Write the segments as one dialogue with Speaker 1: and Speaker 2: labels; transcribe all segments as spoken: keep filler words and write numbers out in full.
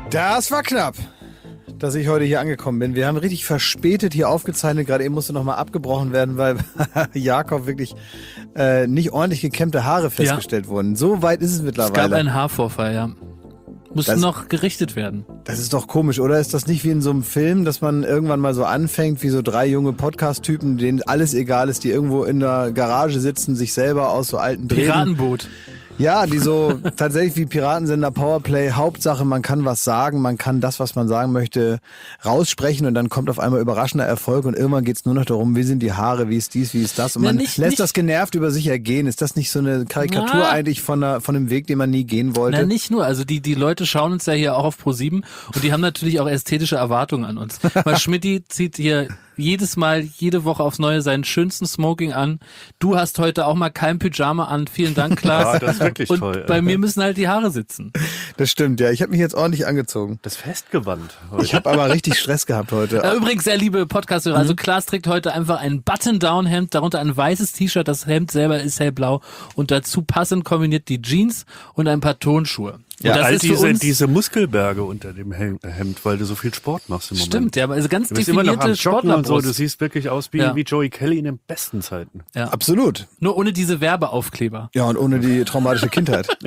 Speaker 1: Das war knapp, dass ich heute hier angekommen bin. Wir haben richtig verspätet hier aufgezeichnet. Gerade eben musste nochmal abgebrochen werden, weil Jakob wirklich äh, nicht ordentlich gekämmte Haare festgestellt ja. wurden. So weit ist es mittlerweile.
Speaker 2: Es gab einen Haarvorfall, ja. Musste das, noch gerichtet werden.
Speaker 1: Das ist doch komisch, oder? Ist das nicht wie in so einem Film, dass man irgendwann mal so anfängt, wie so drei junge Podcast-Typen, denen alles egal ist, die irgendwo in der Garage sitzen, sich selber aus so alten Drehen...
Speaker 2: Piratenboot.
Speaker 1: Ja, die so tatsächlich wie Piratensender Powerplay, Hauptsache man kann was sagen, man kann das, was man sagen möchte, raussprechen und dann kommt auf einmal überraschender Erfolg und irgendwann geht's nur noch darum, wie sind die Haare, wie ist dies, wie ist das und man Na, nicht, lässt nicht, das genervt über sich ergehen. Ist das nicht so eine Karikatur na, eigentlich von, einer, von einem Weg, den man nie gehen wollte?
Speaker 2: Na, nicht nur, also die, die Leute schauen uns ja hier auch auf ProSieben und die haben natürlich auch ästhetische Erwartungen an uns. Weil Schmidti zieht hier jedes Mal, jede Woche aufs Neue seinen schönsten Smoking an. Du hast heute auch mal kein Pyjama an. Vielen Dank, Klaas.
Speaker 3: Ja, das ist wirklich
Speaker 2: und
Speaker 3: toll.
Speaker 2: Bei mir müssen halt die Haare sitzen.
Speaker 1: Das stimmt, ja. Ich habe mich jetzt ordentlich angezogen.
Speaker 3: Das Festgewand. Heute.
Speaker 1: Ich habe aber richtig Stress gehabt heute.
Speaker 2: Ja, übrigens, sehr liebe Podcast-Hörer, mhm. also Klaas trägt heute einfach ein Button-Down-Hemd, darunter ein weißes T-Shirt, das Hemd selber ist hellblau und dazu passend kombiniert die Jeans und ein paar Tonschuhe.
Speaker 3: Ja,
Speaker 2: das
Speaker 3: all
Speaker 2: ist
Speaker 3: diese,
Speaker 2: uns,
Speaker 3: diese Muskelberge unter dem Hemd, weil du so viel Sport machst im Moment.
Speaker 2: Stimmt, ja, aber also ganz
Speaker 3: du bist immer noch am
Speaker 2: definierte
Speaker 3: Joggen und so.
Speaker 2: Sportlerbrust.
Speaker 3: Du siehst wirklich aus wie,
Speaker 2: ja.
Speaker 3: wie Joey Kelly in den besten Zeiten.
Speaker 2: Ja.
Speaker 1: Absolut.
Speaker 2: Nur ohne diese Werbeaufkleber.
Speaker 1: Ja, und ohne die traumatische Kindheit.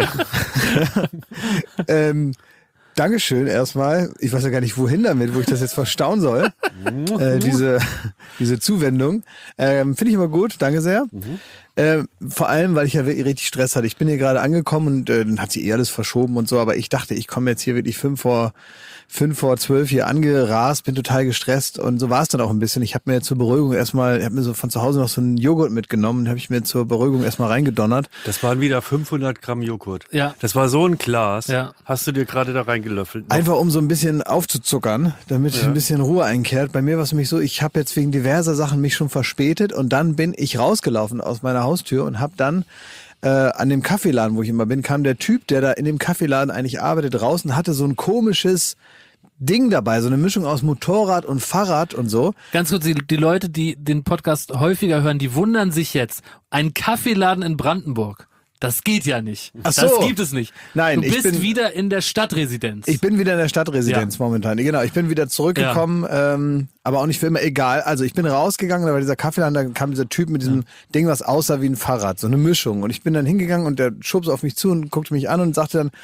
Speaker 1: ähm, Dankeschön erstmal. Ich weiß ja gar nicht, wohin damit, wo ich das jetzt verstauen soll. äh, diese, diese Zuwendung. Ähm, Finde ich immer gut. Danke sehr. Mhm. Äh, vor allem, weil ich ja wirklich richtig Stress hatte. Ich bin hier gerade angekommen und äh, dann hat sie eh alles verschoben und so, aber ich dachte, ich komme jetzt hier wirklich fünf vor fünf vor zwölf hier angerast, bin total gestresst und so war es dann auch ein bisschen. Ich habe mir zur Beruhigung erstmal, ich habe mir so von zu Hause noch so einen Joghurt mitgenommen und habe ich mir zur Beruhigung erstmal reingedonnert.
Speaker 3: Das waren wieder fünfhundert Gramm Joghurt.
Speaker 2: Ja.
Speaker 3: Das war so ein Glas.
Speaker 2: Ja.
Speaker 3: Hast du dir gerade da reingelöffelt? Noch?
Speaker 1: Einfach um so ein bisschen aufzuzuckern, damit
Speaker 3: ja.
Speaker 1: ein bisschen Ruhe einkehrt. Bei mir war es nämlich so, ich habe jetzt wegen diverser Sachen mich schon verspätet und dann bin ich rausgelaufen aus meiner Haustür und habe dann äh, an dem Kaffeeladen, wo ich immer bin, kam der Typ, der da in dem Kaffeeladen eigentlich arbeitet, draußen, hatte so ein komisches Ding dabei, so eine Mischung aus Motorrad und Fahrrad und so.
Speaker 2: Ganz kurz, die, die Leute, die den Podcast häufiger hören, die wundern sich jetzt. Ein Kaffeeladen in Brandenburg. Das geht ja nicht.
Speaker 1: Ach so.
Speaker 2: Das gibt es nicht.
Speaker 1: Nein,
Speaker 2: du
Speaker 1: ich
Speaker 2: bist
Speaker 1: bin
Speaker 2: wieder in der Stadtresidenz.
Speaker 1: Ich bin wieder in der Stadtresidenz
Speaker 2: ja.
Speaker 1: momentan. Genau, ich bin wieder zurückgekommen, ja. ähm, aber auch nicht für immer, egal. Also ich bin rausgegangen, da war dieser Kaffeeladen, da kam dieser Typ mit diesem ja. Ding, was aussah wie ein Fahrrad, so eine Mischung. Und ich bin dann hingegangen und der schubst auf mich zu und guckte mich an und sagte dann,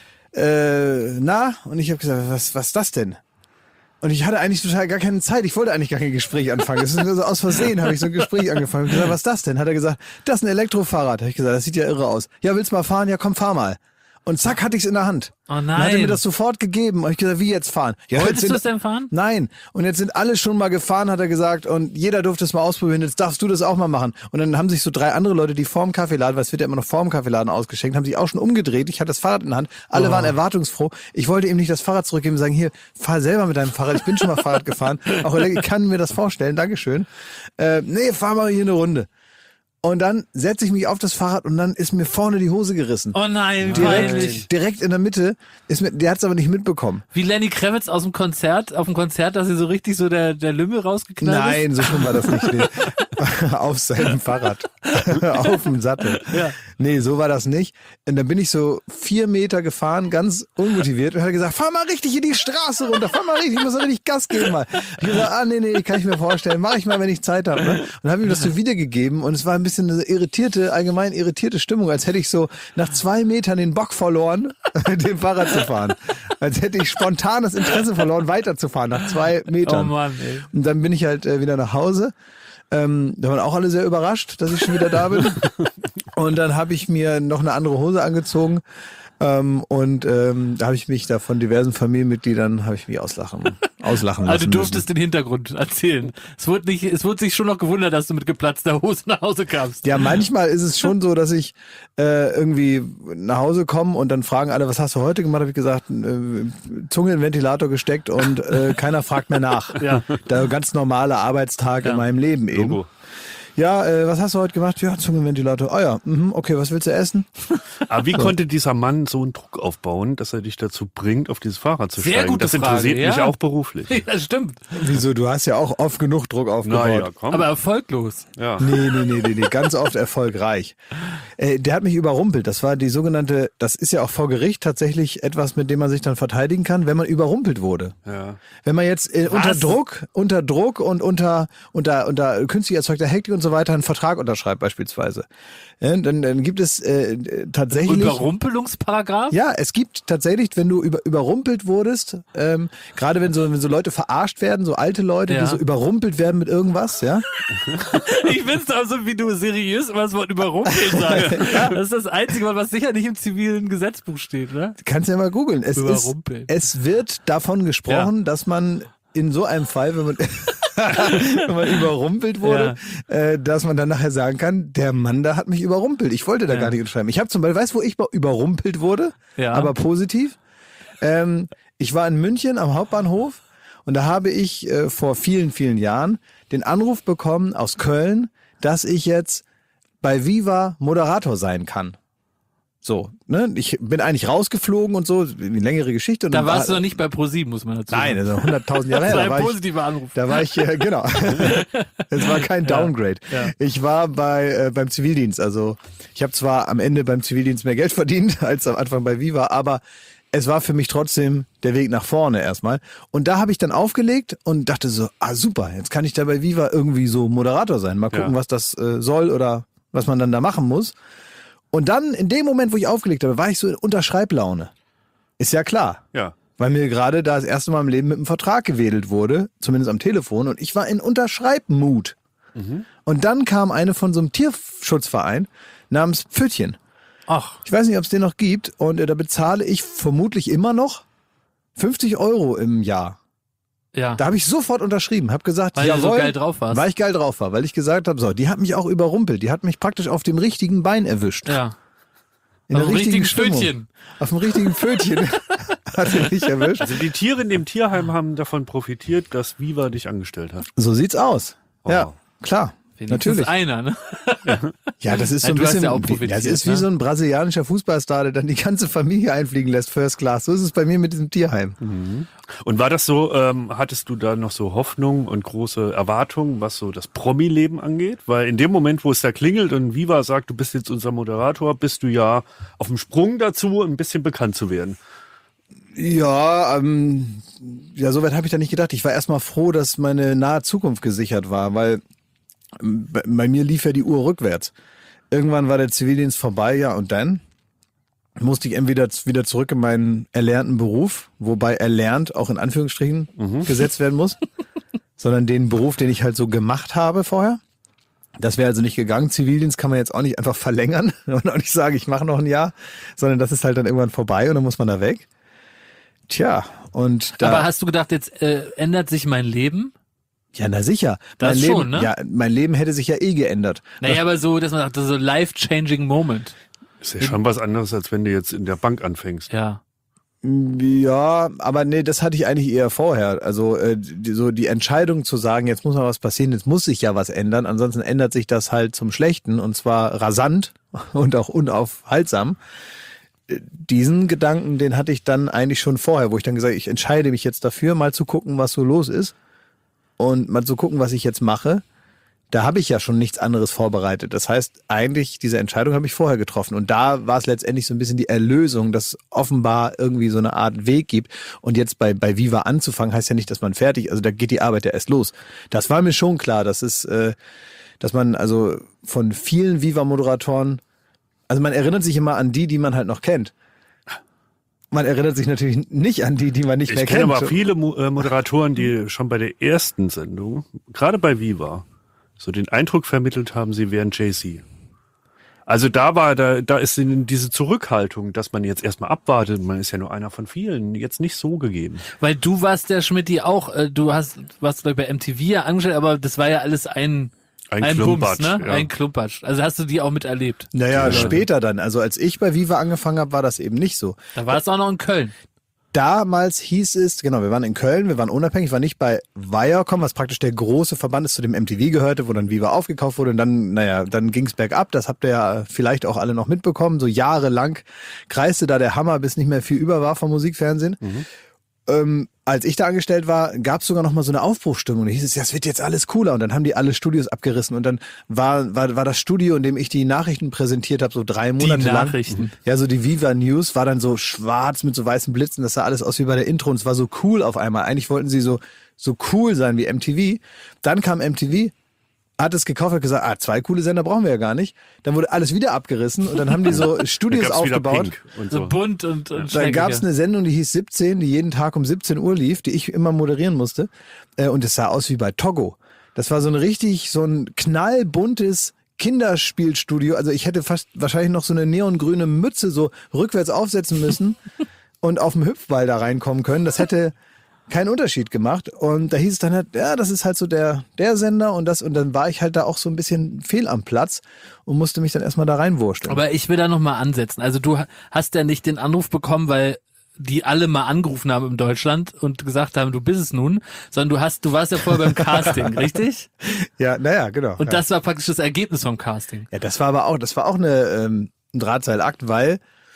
Speaker 1: äh, na? Und ich habe gesagt, was, was ist das denn? Und ich hatte eigentlich total gar keine Zeit. Ich wollte eigentlich gar kein Gespräch anfangen. Das ist nur so aus Versehen, habe ich so ein Gespräch angefangen. Ich gesagt, was ist das denn? Hat er gesagt, das ist ein Elektrofahrrad. Habe ich gesagt, das sieht ja irre aus. Ja, willst mal fahren? Ja, komm, fahr mal. Und zack, hatte ich es in der Hand.
Speaker 2: Oh nein.
Speaker 1: Dann hat er mir das sofort gegeben. Und ich gesagt, wie jetzt fahren? Ja,
Speaker 2: Wolltest
Speaker 1: jetzt
Speaker 2: du es denn fahren?
Speaker 1: Nein. Und jetzt sind alle schon mal gefahren, hat er gesagt. Und jeder durfte es mal ausprobieren. Jetzt darfst du das auch mal machen. Und dann haben sich so drei andere Leute, die vorm Kaffeeladen, weil es wird ja immer noch vorm Kaffeeladen ausgeschenkt, haben sich auch schon umgedreht. Ich hatte das Fahrrad in der Hand. Alle oh. waren erwartungsfroh. Ich wollte ihm nicht das Fahrrad zurückgeben und sagen, hier, fahr selber mit deinem Fahrrad. Ich bin schon mal Fahrrad gefahren. Auch ich kann mir das vorstellen. Dankeschön. Äh, nee, fahr mal hier eine Runde. Und dann setze ich mich auf das Fahrrad und dann ist mir vorne die Hose gerissen.
Speaker 2: Oh nein,
Speaker 1: direkt,
Speaker 2: peinlich.
Speaker 1: direkt in der Mitte. Ist mir, der hat es aber nicht mitbekommen.
Speaker 2: Wie Lenny Kravitz aus dem Konzert, auf dem Konzert, dass sie so richtig so der, der Lümmel rausgeknallt ist?
Speaker 1: Nein, so schlimm war das nicht. Nee. Auf seinem Fahrrad. Auf dem Sattel. Ja. Nee, so war das nicht. Und dann bin ich so vier Meter gefahren, ganz unmotiviert und hat gesagt, fahr mal richtig in die Straße runter, fahr mal richtig, ich muss mal richtig Gas geben mal. Ich habe gesagt, ah nee, nee, kann ich mir vorstellen, mache ich mal, wenn ich Zeit habe. Ne? Und habe ihm das so wiedergegeben und es war ein bisschen eine irritierte, allgemein irritierte Stimmung, als hätte ich so nach zwei Metern den Bock verloren, dem Fahrrad zu fahren. Als hätte ich spontan das Interesse verloren, weiterzufahren nach zwei Metern.
Speaker 2: Oh Mann, ey.
Speaker 1: Und dann bin ich halt äh, wieder nach Hause. Ähm, da waren auch alle sehr überrascht, dass ich schon wieder da bin. Und dann habe ich mir noch eine andere Hose angezogen. Ähm, und ähm, da habe ich mich da von diversen Familienmitgliedern habe ich mich auslachen, auslachen lassen.
Speaker 2: Also du durftest
Speaker 1: müssen.
Speaker 2: den Hintergrund erzählen. Es wurde nicht, es wurde sich schon noch gewundert, dass du mit geplatzter Hose nach Hause kamst.
Speaker 1: Ja, manchmal ist es schon so, dass ich äh, irgendwie nach Hause komme und dann fragen alle, was hast du heute gemacht? Habe ich gesagt, äh, Zunge in den Ventilator gesteckt und äh, keiner fragt mehr nach.
Speaker 2: Ja.
Speaker 1: Der ganz normale Arbeitstag
Speaker 2: ja.
Speaker 1: in meinem Leben eben.
Speaker 3: Logo.
Speaker 1: Ja, äh, was hast du heute gemacht? Ja, Zungenventilator. Ah ja, mhm, okay, was willst du essen?
Speaker 3: Aber wie
Speaker 1: So.
Speaker 3: konnte dieser Mann so einen Druck aufbauen, dass er dich dazu bringt, auf dieses Fahrrad zu
Speaker 2: Sehr
Speaker 3: steigen?
Speaker 2: gute
Speaker 3: Das interessiert
Speaker 2: Frage,
Speaker 3: mich
Speaker 2: ja.
Speaker 3: auch beruflich.
Speaker 2: Ja, stimmt.
Speaker 1: Wieso, du hast ja auch oft genug Druck aufgebaut.
Speaker 3: Na ja, komm.
Speaker 2: Aber erfolglos.
Speaker 3: ja.
Speaker 1: Nee, nee, nee, nee, nee, ganz oft erfolgreich. Äh, der hat mich überrumpelt. Das war die sogenannte, das ist ja auch vor Gericht tatsächlich etwas, mit dem man sich dann verteidigen kann, wenn man überrumpelt wurde.
Speaker 3: Ja.
Speaker 1: Wenn man jetzt äh, unter Druck, unter Druck und unter, unter, unter künstlich erzeugter Hektik und so weiter einen Vertrag unterschreibt beispielsweise, ja, dann, dann gibt es äh, tatsächlich...
Speaker 2: Überrumpelungsparagraf?
Speaker 1: Ja, es gibt tatsächlich, wenn du über, überrumpelt wurdest, ähm, gerade wenn so, wenn so Leute verarscht werden, so alte Leute,
Speaker 2: Ja.
Speaker 1: die so überrumpelt werden mit irgendwas, ja.
Speaker 2: Ich find's doch so, wie du seriös immer das Wort überrumpeln sagst. Das ist das einzige Wort, was sicher nicht im zivilen Gesetzbuch steht, ne?
Speaker 1: Kannst ja mal googeln. Es ist,
Speaker 2: Überrumpeln.
Speaker 1: es wird davon gesprochen,
Speaker 2: Ja.
Speaker 1: dass man in so einem Fall, wenn man, wenn man überrumpelt wurde, äh, dass man dann nachher sagen kann, der Mann da hat mich überrumpelt. Ich wollte da
Speaker 2: Ja.
Speaker 1: gar nicht unterschreiben. Ich habe zum Beispiel, weißt du, wo ich überrumpelt wurde?
Speaker 2: Ja.
Speaker 1: Aber positiv. Ähm, ich war in München am Hauptbahnhof und da habe ich äh, vor vielen, vielen Jahren den Anruf bekommen aus Köln, dass ich jetzt bei Viva Moderator sein kann. So, ne? Ich bin eigentlich rausgeflogen und so, eine längere Geschichte. Und
Speaker 2: Da
Speaker 1: dann
Speaker 2: warst du
Speaker 1: war,
Speaker 2: noch nicht bei ProSieben, muss man dazu
Speaker 1: Nein,
Speaker 2: sagen.
Speaker 1: also hunderttausend Jahre
Speaker 2: Das
Speaker 1: her.
Speaker 2: war
Speaker 1: Da war
Speaker 2: ein
Speaker 1: ich,
Speaker 2: positiver Anruf.
Speaker 1: da war ich, äh, genau. Es war kein Downgrade.
Speaker 2: ja.
Speaker 1: Ich war bei äh, beim Zivildienst. Also ich habe zwar am Ende beim Zivildienst mehr Geld verdient als am Anfang bei Viva, aber es war für mich trotzdem der Weg nach vorne erstmal. Und da habe ich dann aufgelegt und dachte so, ah super, jetzt kann ich da bei Viva irgendwie so Moderator sein. Mal gucken,
Speaker 3: Ja.
Speaker 1: was das äh, soll oder was man dann da machen muss. Und dann, in dem Moment, wo ich aufgelegt habe, war ich so in Unterschreiblaune. Ist ja klar.
Speaker 3: Ja.
Speaker 1: Weil mir gerade da das erste Mal im Leben mit einem Vertrag gewedelt wurde, zumindest am Telefon, und ich war in Unterschreibmut.
Speaker 3: Mhm.
Speaker 1: Und dann kam eine von so einem Tierschutzverein namens Pfötchen.
Speaker 2: Ach,
Speaker 1: Ich weiß nicht, ob es den noch gibt, und äh, da bezahle ich vermutlich immer noch fünfzig Euro im Jahr.
Speaker 2: ja.
Speaker 1: Da habe ich sofort unterschrieben, habe gesagt,
Speaker 2: Weil du
Speaker 1: jawohl,
Speaker 2: so geil drauf warst.
Speaker 1: weil ich geil drauf war, weil ich gesagt habe, so, die hat mich auch überrumpelt, die hat mich praktisch auf dem richtigen Bein erwischt.
Speaker 2: ja.
Speaker 1: In
Speaker 2: Auf
Speaker 1: der
Speaker 2: dem richtigen
Speaker 1: Stimmung.
Speaker 2: Pfötchen.
Speaker 1: Auf dem richtigen Pfötchen hat sie mich erwischt.
Speaker 3: Also die Tiere in dem Tierheim haben davon profitiert, dass Viva dich angestellt hat.
Speaker 1: So sieht's aus. Ja,
Speaker 3: Oh.
Speaker 1: klar.
Speaker 2: Wenigstens
Speaker 1: Natürlich.
Speaker 2: einer, ne?
Speaker 1: Ja, das ist so
Speaker 2: Ja,
Speaker 1: ein
Speaker 2: du hast
Speaker 1: bisschen,
Speaker 2: ja auch
Speaker 1: wie-
Speaker 2: profitiert,
Speaker 1: das ist wie
Speaker 2: ne?
Speaker 1: so ein brasilianischer Fußballstar, der dann die ganze Familie einfliegen lässt, First Class. So ist es bei mir mit diesem Tierheim.
Speaker 3: Und war das so, ähm, hattest du da noch so Hoffnung und große Erwartungen, was so das Promi-Leben angeht? Weil in dem Moment, wo es da klingelt und Viva sagt, du bist jetzt unser Moderator, bist du ja auf dem Sprung dazu, ein bisschen bekannt zu werden.
Speaker 1: Ja, ähm, ja, soweit habe ich da nicht gedacht. Ich war erstmal froh, dass meine nahe Zukunft gesichert war, weil ähm, bei, bei mir lief ja die Uhr rückwärts. Irgendwann war der Zivildienst vorbei, ja, und dann musste ich entweder z- wieder zurück in meinen erlernten Beruf, wobei erlernt auch in Anführungsstrichen gesetzt werden muss, sondern den Beruf, den ich halt so gemacht habe vorher. Das wäre also nicht gegangen. Zivildienst kann man jetzt auch nicht einfach verlängern und auch nicht sagen, ich mache noch ein Jahr, sondern das ist halt dann irgendwann vorbei und dann muss man da weg. Tja, und da...
Speaker 2: Aber hast du gedacht, jetzt äh, ändert sich mein Leben?
Speaker 1: Ja, na sicher.
Speaker 2: Das
Speaker 1: mein Leben,
Speaker 2: schon, ne?
Speaker 1: Ja, mein Leben hätte sich ja eh geändert.
Speaker 2: Naja, aber so, dass man sagt, das ist so life-changing Moment.
Speaker 3: Ist ja schon was anderes, als wenn du jetzt in der Bank anfängst.
Speaker 2: Ja.
Speaker 1: Ja, aber nee, das hatte ich eigentlich eher vorher. Also äh, die, so die Entscheidung zu sagen, jetzt muss mal was passieren, jetzt muss sich ja was ändern, ansonsten ändert sich das halt zum Schlechten und zwar rasant und auch unaufhaltsam. Äh, Diesen Gedanken, den hatte ich dann eigentlich schon vorher, wo ich dann gesagt habe, ich entscheide mich jetzt dafür, mal zu gucken, was so los ist und mal zu gucken, was ich jetzt mache. Da habe ich ja schon nichts anderes vorbereitet. Das heißt, eigentlich, diese Entscheidung habe ich vorher getroffen. Und da war es letztendlich so ein bisschen die Erlösung, dass offenbar irgendwie so eine Art Weg gibt. Und jetzt bei, bei Viva anzufangen, heißt ja nicht, dass man fertig, also da geht die Arbeit ja erst los. Das war mir schon klar, dass es, äh, dass man also von vielen Viva-Moderatoren, also man erinnert sich immer an die, die man halt noch kennt. Man erinnert sich natürlich nicht an die, die man nicht
Speaker 3: Ich
Speaker 1: mehr
Speaker 3: kenne
Speaker 1: kennt.
Speaker 3: aber viele Mo äh, Moderatoren, die schon bei der ersten Sendung, gerade bei Viva, so den Eindruck vermittelt haben, sie wären Jay-Z. Also da war, da, da ist diese Zurückhaltung, dass man jetzt erstmal abwartet, man ist ja nur einer von vielen, jetzt nicht so gegeben.
Speaker 2: Weil du warst der Schmidti auch, äh, du hast, warst glaub ich, bei M T V ja angestellt, aber das war ja alles ein,
Speaker 3: Ein
Speaker 2: ein
Speaker 3: Klumpatsch,
Speaker 2: Bums, ne?
Speaker 3: ja.
Speaker 2: Ein Klumpatsch. Also hast du die auch miterlebt.
Speaker 1: Naja,
Speaker 2: Ja.
Speaker 1: später dann. Also als ich bei Viva angefangen habe, war das eben nicht so.
Speaker 2: Da warst du auch noch in Köln.
Speaker 1: Damals hieß es, genau, wir waren in Köln, wir waren unabhängig, war nicht bei Viacom, was praktisch der große Verband ist, zu dem M T V gehörte, wo dann Viva aufgekauft wurde und dann, naja, dann ging's bergab, das habt ihr ja vielleicht auch alle noch mitbekommen, so jahrelang kreiste da der Hammer, bis nicht mehr viel über war vom Musikfernsehen. Mhm. Ähm, als ich da angestellt war, gab es sogar noch mal so eine Aufbruchstimmung. Da hieß es, ja, es wird jetzt alles cooler. Und dann haben die alle Studios abgerissen. Und dann war war, war das Studio, in dem ich die Nachrichten präsentiert habe, so drei Monate
Speaker 2: die
Speaker 1: lang.
Speaker 2: Nachrichten.
Speaker 1: Ja, so die Viva News war dann so schwarz mit so weißen Blitzen. Das sah alles aus wie bei der Intro. Und es war so cool auf einmal. Eigentlich wollten sie so so cool sein wie M T V. Dann kam M T V, hat es gekauft, hat gesagt, ah, zwei coole Sender brauchen wir ja gar nicht. Dann wurde alles wieder abgerissen und dann haben die so Studios aufgebaut.
Speaker 3: Und
Speaker 2: so
Speaker 3: so.
Speaker 2: bunt und, und
Speaker 1: Da gab es eine Sendung, die hieß siebzehn, die jeden Tag um siebzehn Uhr lief, die ich immer moderieren musste. Und es sah aus wie bei Togo. Das war so ein richtig, so ein knallbuntes Kinderspielstudio. Also ich hätte fast wahrscheinlich noch so eine neongrüne Mütze so rückwärts aufsetzen müssen und auf dem Hüpfball da reinkommen können. Das hätte keinen Unterschied gemacht. Und da hieß es dann halt, ja, das ist halt so der, der Sender und das, und dann war ich halt da auch so ein bisschen fehl am Platz und musste mich dann erstmal da reinwursteln.
Speaker 2: Aber ich will da nochmal ansetzen. Also du hast ja nicht den Anruf bekommen, weil die alle mal angerufen haben in Deutschland und gesagt haben, du bist es nun, sondern du hast, du warst ja vorher beim Casting, richtig?
Speaker 1: Ja, naja, genau.
Speaker 2: Und
Speaker 1: ja.
Speaker 2: das war praktisch das Ergebnis vom Casting.
Speaker 1: Ja, das war aber auch, das war auch eine, ähm, ein Drahtseilakt, weil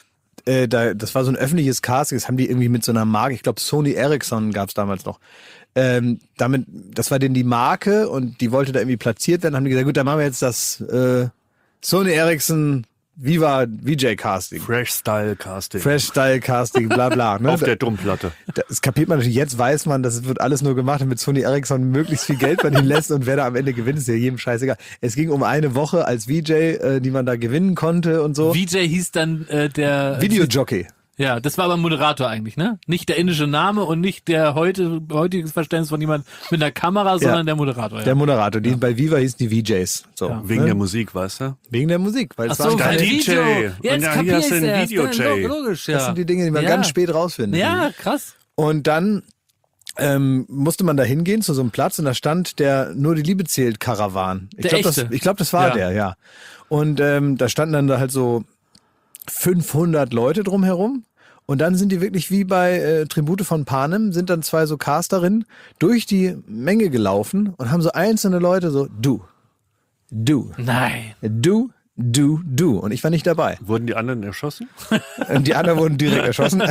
Speaker 1: Äh, da, das war so ein öffentliches Casting, das haben die irgendwie mit so einer Marke, ich glaube Sony Ericsson gab es damals noch. Ähm, damit, das war denen die Marke und die wollte da irgendwie platziert werden, haben die gesagt, gut, dann machen wir jetzt das äh, Sony Ericsson Viva V J Casting.
Speaker 3: Fresh Style Casting.
Speaker 1: Fresh Style Casting, bla bla. Ne?
Speaker 3: Auf der Domplatte.
Speaker 1: Das kapiert man natürlich, jetzt weiß man, das wird alles nur gemacht, damit Sony Ericsson möglichst viel Geld verdienen lässt und wer da am Ende gewinnt, ist ja jedem scheißegal. Es ging um eine Woche als V J, äh, die man da gewinnen konnte und so.
Speaker 2: V J hieß dann äh, der...
Speaker 1: Videojockey.
Speaker 2: Ja, das war aber Moderator eigentlich, ne? Nicht der indische Name und nicht der heute heutiges Verständnis von jemand mit einer Kamera, sondern ja, der Moderator. Ja.
Speaker 1: Der Moderator, die ja. bei Viva hießen die V Js. So,
Speaker 2: ja.
Speaker 3: Wegen
Speaker 1: ne?
Speaker 3: der Musik, weißt du?
Speaker 1: Wegen der Musik, weil
Speaker 2: Ach
Speaker 1: es
Speaker 2: so,
Speaker 1: war
Speaker 2: weil
Speaker 1: keine
Speaker 3: D J.
Speaker 2: Jetzt
Speaker 3: Und ja,
Speaker 2: kapier
Speaker 3: hier hast du
Speaker 2: ich's
Speaker 3: einen
Speaker 2: erst.
Speaker 3: Video-J.
Speaker 2: Logisch, ja.
Speaker 1: Das sind die Dinge, die man
Speaker 2: ja.
Speaker 1: ganz spät rausfindet.
Speaker 2: Ja, krass.
Speaker 1: Und dann ähm, musste man da hingehen zu so einem Platz und da stand der Nur die Liebe zählt Karawan. Ich glaube, das, ich glaub, das war
Speaker 2: ja.
Speaker 1: der, ja. Und ähm, da standen dann da halt so fünfhundert Leute drumherum. Und dann sind die wirklich wie bei äh, Tribute von Panem, sind dann zwei so Casterinnen durch die Menge gelaufen und haben so einzelne Leute so, du, du,
Speaker 2: Nein.
Speaker 1: du, du, du. Und ich war nicht dabei.
Speaker 3: Wurden die anderen erschossen?
Speaker 1: Und die anderen wurden direkt erschossen.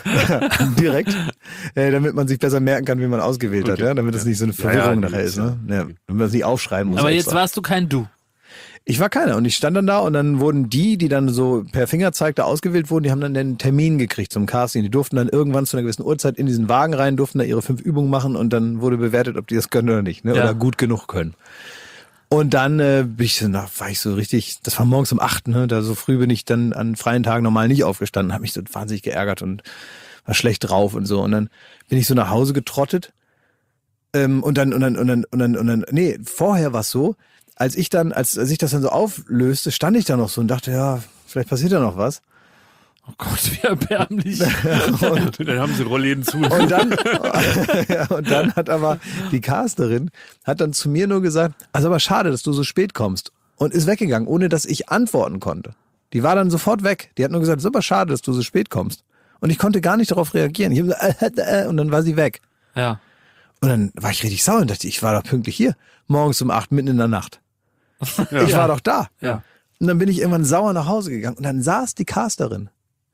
Speaker 1: direkt. Äh, damit man sich besser merken kann, wie man ausgewählt okay. hat, ja? Damit es ja. nicht so eine Verwirrung ja, ja, nachher ist. Ne? Ja, damit man es nicht aufschreiben muss.
Speaker 2: Aber
Speaker 1: extra.
Speaker 2: Jetzt warst du kein Du.
Speaker 1: Ich war keiner und ich stand dann da und dann wurden die, die dann so per Fingerzeig da ausgewählt wurden, die haben dann einen Termin gekriegt zum Casting. Die durften dann irgendwann zu einer gewissen Uhrzeit in diesen Wagen rein, durften da ihre fünf Übungen machen und dann wurde bewertet, ob die das können oder nicht, ne? Ja. Oder gut genug können. Und dann äh, bin ich so, na, war ich so richtig, das war morgens um acht, ne? Da so früh bin ich dann an freien Tagen normal nicht aufgestanden, habe mich so wahnsinnig geärgert und war schlecht drauf und so. Und dann bin ich so nach Hause getrottet. Ähm, und dann, und dann, und dann, und dann, und dann, nee, vorher war es so, als ich dann, als, als ich das dann so auflöste, stand ich da noch so und dachte, ja, vielleicht passiert da noch was.
Speaker 2: Oh Gott, wie erbärmlich.
Speaker 3: und dann haben sie Rollläden zu.
Speaker 1: Und dann, ja, und dann hat aber die Casterin, hat dann zu mir nur gesagt, also aber schade, dass du so spät kommst. Und ist weggegangen, ohne dass ich antworten konnte. Die war dann sofort weg. Die hat nur gesagt, super schade, dass du so spät kommst. Und ich konnte gar nicht darauf reagieren. Ich hab gesagt, äh, äh, äh, und dann war sie weg.
Speaker 2: Ja.
Speaker 1: Und dann war ich richtig sauer und dachte, ich war doch pünktlich hier. Morgens um acht, mitten in der Nacht.
Speaker 2: Ja.
Speaker 1: Ich war doch da.
Speaker 2: Ja.
Speaker 1: Und dann bin ich irgendwann sauer nach Hause gegangen. Und dann saß die Casterin,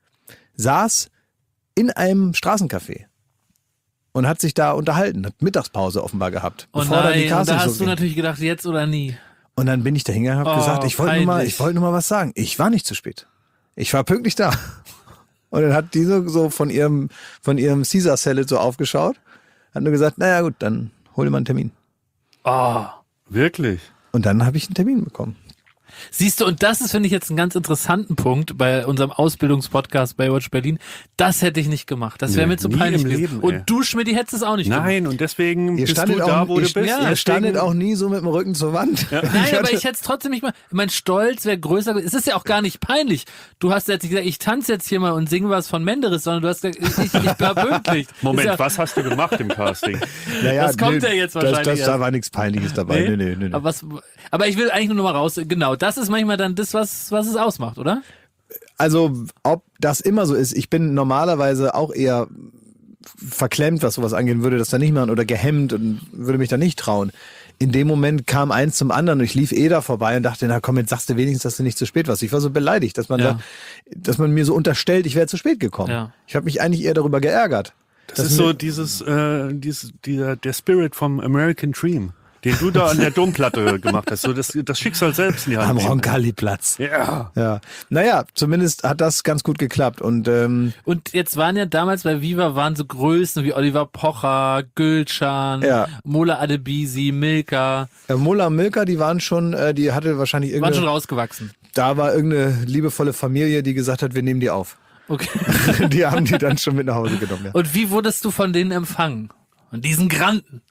Speaker 1: saß in einem Straßencafé und hat sich da unterhalten, hat Mittagspause offenbar gehabt.
Speaker 2: Und oh nein, und da hast du natürlich gedacht, jetzt oder nie.
Speaker 1: Und dann bin ich da hingegangen und habe
Speaker 2: oh,
Speaker 1: gesagt, ich wollte nur mal, ich wollte nur mal was sagen. Ich war nicht zu spät. Ich war pünktlich da. Und dann hat die so, so von ihrem, von ihrem Caesar Salad so aufgeschaut, hat nur gesagt, naja gut, dann hol dir mal einen Termin.
Speaker 2: Oh.
Speaker 3: Wirklich?
Speaker 1: Und dann habe ich einen Termin bekommen.
Speaker 2: Siehst du, und das ist, finde ich, jetzt einen ganz interessanten Punkt bei unserem Ausbildungspodcast Baywatch Berlin. Das hätte ich nicht gemacht. Das wäre
Speaker 3: Nee,
Speaker 2: mir zu
Speaker 3: nie
Speaker 2: peinlich
Speaker 3: im
Speaker 2: gewesen.
Speaker 3: Leben,
Speaker 2: Und
Speaker 3: ey.
Speaker 2: du, Schmidti, hättest es auch nicht gemacht.
Speaker 3: Nein, und deswegen
Speaker 1: Ihr
Speaker 3: bist du
Speaker 1: standet
Speaker 3: da,
Speaker 1: auch,
Speaker 3: wo
Speaker 1: ihr,
Speaker 3: du bist.
Speaker 1: ja, ihr
Speaker 3: Deswegen-
Speaker 1: standet auch nie so mit dem Rücken zur Wand. Ja.
Speaker 2: Nein, aber ich hätte es trotzdem nicht mal. Mein Stolz wäre größer. Es ist ja auch gar nicht peinlich. Du hast jetzt nicht gesagt, ich tanze jetzt hier mal und singe was von Menderes, sondern du hast gesagt, ich, ich, ich war pünktlich.
Speaker 3: Moment,
Speaker 2: Ist ja,
Speaker 3: was hast du gemacht im Casting?
Speaker 1: Naja,
Speaker 2: Das kommt ja jetzt wahrscheinlich
Speaker 1: Das, das,
Speaker 2: erst.
Speaker 1: da war nichts Peinliches dabei. Nee, nee, nee, nee.
Speaker 2: Aber, was, aber ich will eigentlich nur noch mal raus. Genau, das ist manchmal dann das, was, was es ausmacht, oder?
Speaker 1: Also, ob das immer so ist, ich bin normalerweise auch eher verklemmt, was sowas angehen würde, das dann nicht machen oder gehemmt und würde mich da nicht trauen. In dem Moment kam eins zum anderen und ich lief eh da vorbei und dachte, na komm, jetzt sagst du wenigstens, dass du nicht zu spät warst. Ich war so beleidigt, dass man
Speaker 2: Ja.
Speaker 1: da, dass man mir so unterstellt, ich wäre zu spät gekommen.
Speaker 2: Ja.
Speaker 1: Ich habe mich eigentlich eher darüber geärgert.
Speaker 3: Das,
Speaker 1: Das
Speaker 3: ist so dieses, äh, dieses, dieser, der Spirit vom American Dream, den du da an der Domplatte gemacht hast. So das, das Schicksal selbst in die Hand
Speaker 1: Am
Speaker 3: nehmen.
Speaker 1: Roncalli-Platz.
Speaker 3: Ja.
Speaker 1: Ja. Naja, zumindest hat das ganz gut geklappt und ähm,
Speaker 2: Und jetzt waren ja damals bei Viva waren so Größen wie Oliver Pocher, Gülcan,
Speaker 1: Ja.
Speaker 2: Mola Adebisi, Milka,
Speaker 1: äh, Mola und Milka, die waren schon, äh, die hatte wahrscheinlich
Speaker 2: waren
Speaker 1: irgendeine,
Speaker 2: schon rausgewachsen.
Speaker 1: da war irgendeine liebevolle Familie, die gesagt hat, wir nehmen die auf.
Speaker 2: Okay.
Speaker 1: Die haben die dann schon mit nach Hause genommen. Ja.
Speaker 2: Und wie wurdest du von denen empfangen? Und diesen Granden?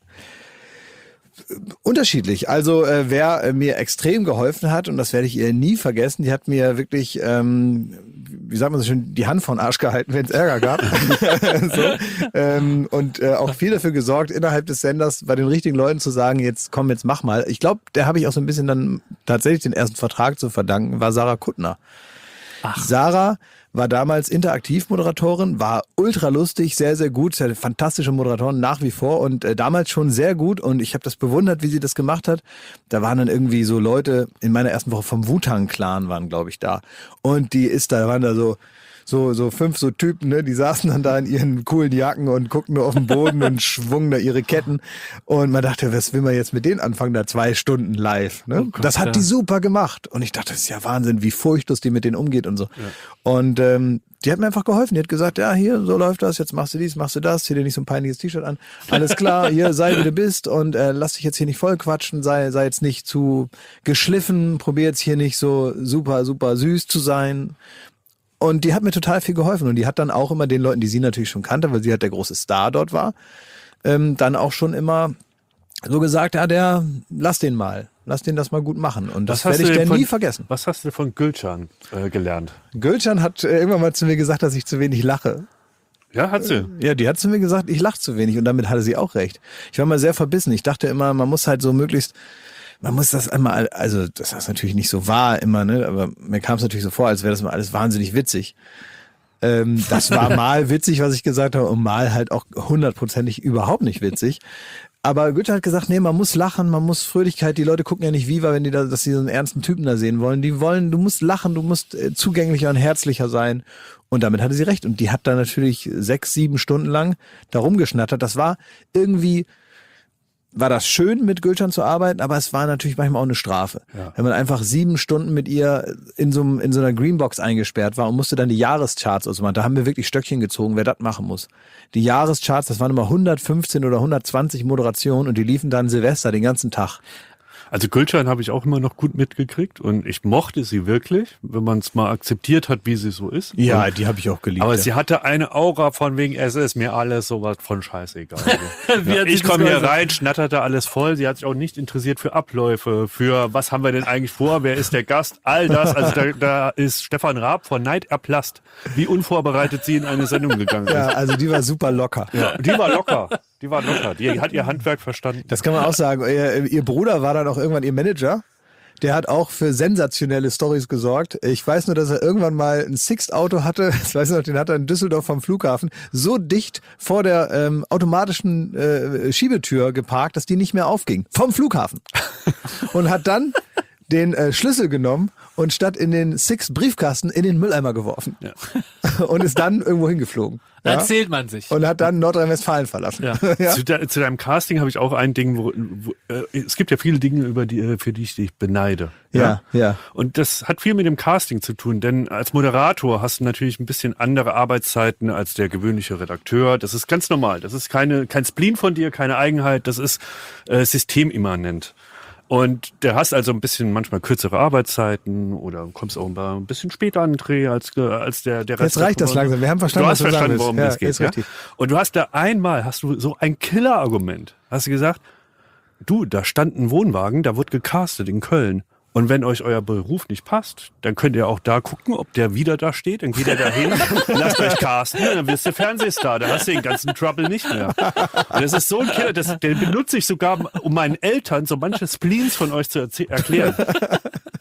Speaker 1: Unterschiedlich. Also äh, wer äh, mir extrem geholfen hat, und das werde ich ihr nie vergessen, die hat mir wirklich, ähm, wie sagt man so schön, die Hand von Arsch gehalten, wenn es Ärger gab. so. ähm, und äh, auch viel dafür gesorgt, innerhalb des Senders bei den richtigen Leuten zu sagen, jetzt komm, jetzt mach mal. Ich glaube, der habe ich auch so ein bisschen dann tatsächlich den ersten Vertrag zu verdanken, war Sarah Kuttner.
Speaker 2: Ach.
Speaker 1: Sarah war damals Interaktivmoderatorin, war ultra lustig, sehr, sehr gut, sehr fantastische Moderatorin nach wie vor und äh, damals schon sehr gut und ich habe das bewundert, wie sie das gemacht hat. Da waren dann irgendwie so Leute in meiner ersten Woche vom Wu-Tang-Clan waren, glaube ich, da und die ist da, waren da so so so fünf so Typen, ne, die saßen dann da in ihren coolen Jacken und guckten nur auf den Boden und schwungen da ihre Ketten und man dachte, was will man jetzt mit denen anfangen, da zwei Stunden live, ne?
Speaker 2: Oh Gott,
Speaker 1: das hat
Speaker 2: ja.
Speaker 1: die super gemacht und ich dachte, das ist ja Wahnsinn, wie furchtlos die mit denen umgeht und so. Ja. Und ähm, die hat mir einfach geholfen. Die hat gesagt, ja, hier, so läuft das, jetzt machst du dies, machst du das, zieh dir nicht so ein peinliches T-Shirt an. Alles klar, hier, sei wie du bist und äh, lass dich jetzt hier nicht voll quatschen, sei, sei jetzt nicht zu geschliffen, probier jetzt hier nicht so super, super süß zu sein. Und die hat mir total viel geholfen und die hat dann auch immer den Leuten, die sie natürlich schon kannte, weil sie halt der große Star dort war, ähm, dann auch schon immer so gesagt, ja, der, lass den mal. Lass den das mal gut machen. Und das werde ich
Speaker 3: denn
Speaker 1: denn
Speaker 3: von-
Speaker 1: nie vergessen.
Speaker 3: Was hast du von Gülcan äh, gelernt?
Speaker 1: Gülcan hat äh, irgendwann mal zu mir gesagt, dass ich zu wenig lache.
Speaker 3: Ja, hat sie.
Speaker 1: Ja, die hat zu mir gesagt, ich lache zu wenig und damit hatte sie auch recht. Ich war mal sehr verbissen. Ich dachte immer, man muss halt so möglichst, man muss das einmal, also das ist natürlich nicht so wahr immer, ne? Aber mir kam es natürlich so vor, als wäre das mal alles wahnsinnig witzig. Ähm, das war mal witzig, was ich gesagt habe, und mal halt auch hundertprozentig überhaupt nicht witzig. Aber Goethe hat gesagt, nee, man muss lachen, man muss Fröhlichkeit. Die Leute gucken ja nicht Viva, wenn die da, dass sie so einen ernsten Typen da sehen wollen. Die wollen, du musst lachen, du musst äh, zugänglicher und herzlicher sein. Und damit hatte sie recht. Und die hat da natürlich sechs, sieben Stunden lang da rumgeschnattert. Das war irgendwie, war das schön, mit Gülcan zu arbeiten, aber es war natürlich manchmal auch eine Strafe.
Speaker 3: Ja.
Speaker 1: Wenn man einfach sieben Stunden mit ihr in so, einem, in so einer Greenbox eingesperrt war und musste dann die Jahrescharts ausmachen. Da haben wir wirklich Stöckchen gezogen, wer das machen muss. Die Jahrescharts, das waren immer hundertfünfzehn oder hundertzwanzig Moderationen und die liefen dann Silvester den ganzen Tag.
Speaker 3: Also Gülcan habe ich auch immer noch gut mitgekriegt und ich mochte sie wirklich, wenn man es mal akzeptiert hat, wie sie so ist.
Speaker 1: Ja,
Speaker 3: und,
Speaker 1: die habe ich auch geliebt.
Speaker 3: aber
Speaker 1: ja.
Speaker 3: sie hatte eine Aura von wegen, es ist mir alles sowas von scheißegal.
Speaker 2: Wie hat sie
Speaker 3: Ich
Speaker 2: das
Speaker 3: komme hier
Speaker 2: geäußert?
Speaker 3: rein, schnatterte alles voll. Sie hat sich auch nicht interessiert für Abläufe, für was haben wir denn eigentlich vor, wer ist der Gast, all das. Also da, da ist Stefan Raab vor Neid erblasst, wie unvorbereitet sie in eine Sendung gegangen ist.
Speaker 1: Ja, also die war super locker.
Speaker 3: Ja, die war locker. Die war locker. Die hat ihr Handwerk verstanden.
Speaker 1: Das kann man auch sagen. Ihr, ihr Bruder war dann auch irgendwann ihr Manager. Der hat auch für sensationelle Storys gesorgt. Ich weiß nur, dass er irgendwann mal ein Sixt-Auto hatte. Das weiß ich noch, den hat er in Düsseldorf vom Flughafen so dicht vor der ähm, automatischen äh, Schiebetür geparkt, dass die nicht mehr aufging. Vom Flughafen. Und hat dann den äh, Schlüssel genommen und statt in den Sixt-Briefkasten in den Mülleimer geworfen.
Speaker 3: Ja.
Speaker 1: Und ist dann irgendwo hingeflogen.
Speaker 2: Da
Speaker 1: Ja?
Speaker 2: erzählt man sich.
Speaker 1: Und hat dann Nordrhein-Westfalen verlassen.
Speaker 2: Ja.
Speaker 1: Ja.
Speaker 3: Zu, de, zu deinem Casting habe ich auch ein Ding, wo, wo äh, es gibt ja viele Dinge, über die, für die ich dich beneide.
Speaker 1: Ja, ja.
Speaker 3: Und das hat viel mit dem Casting zu tun, denn als Moderator hast du natürlich ein bisschen andere Arbeitszeiten als der gewöhnliche Redakteur. Das ist ganz normal. Das ist keine, kein Spleen von dir, keine Eigenheit. Das ist äh, systemimmanent. Und der hast also ein bisschen manchmal kürzere Arbeitszeiten oder kommst auch ein bisschen später an den Dreh als, als der, der Rest.
Speaker 1: Jetzt reicht das langsam. Wir haben verstanden,
Speaker 3: du
Speaker 1: was
Speaker 3: hast
Speaker 1: du sagen
Speaker 3: verstanden,
Speaker 1: willst.
Speaker 3: worum
Speaker 1: Ja,
Speaker 3: das geht.
Speaker 1: ist
Speaker 3: Ja?
Speaker 1: richtig.
Speaker 3: Und du hast da einmal, hast du so ein Killer-Argument. Hast du gesagt, du, da stand ein Wohnwagen, da wird gecastet in Köln. Und wenn euch euer Beruf nicht passt, dann könnt ihr auch da gucken, ob der wieder da steht. Dann geht er da hin, lasst euch casten, dann wirst du Fernsehstar. Da hast du den ganzen Trouble nicht mehr. Und das ist so ein Killer, das, den benutze ich sogar, um meinen Eltern so manche Spleens von euch zu erklä- erklären.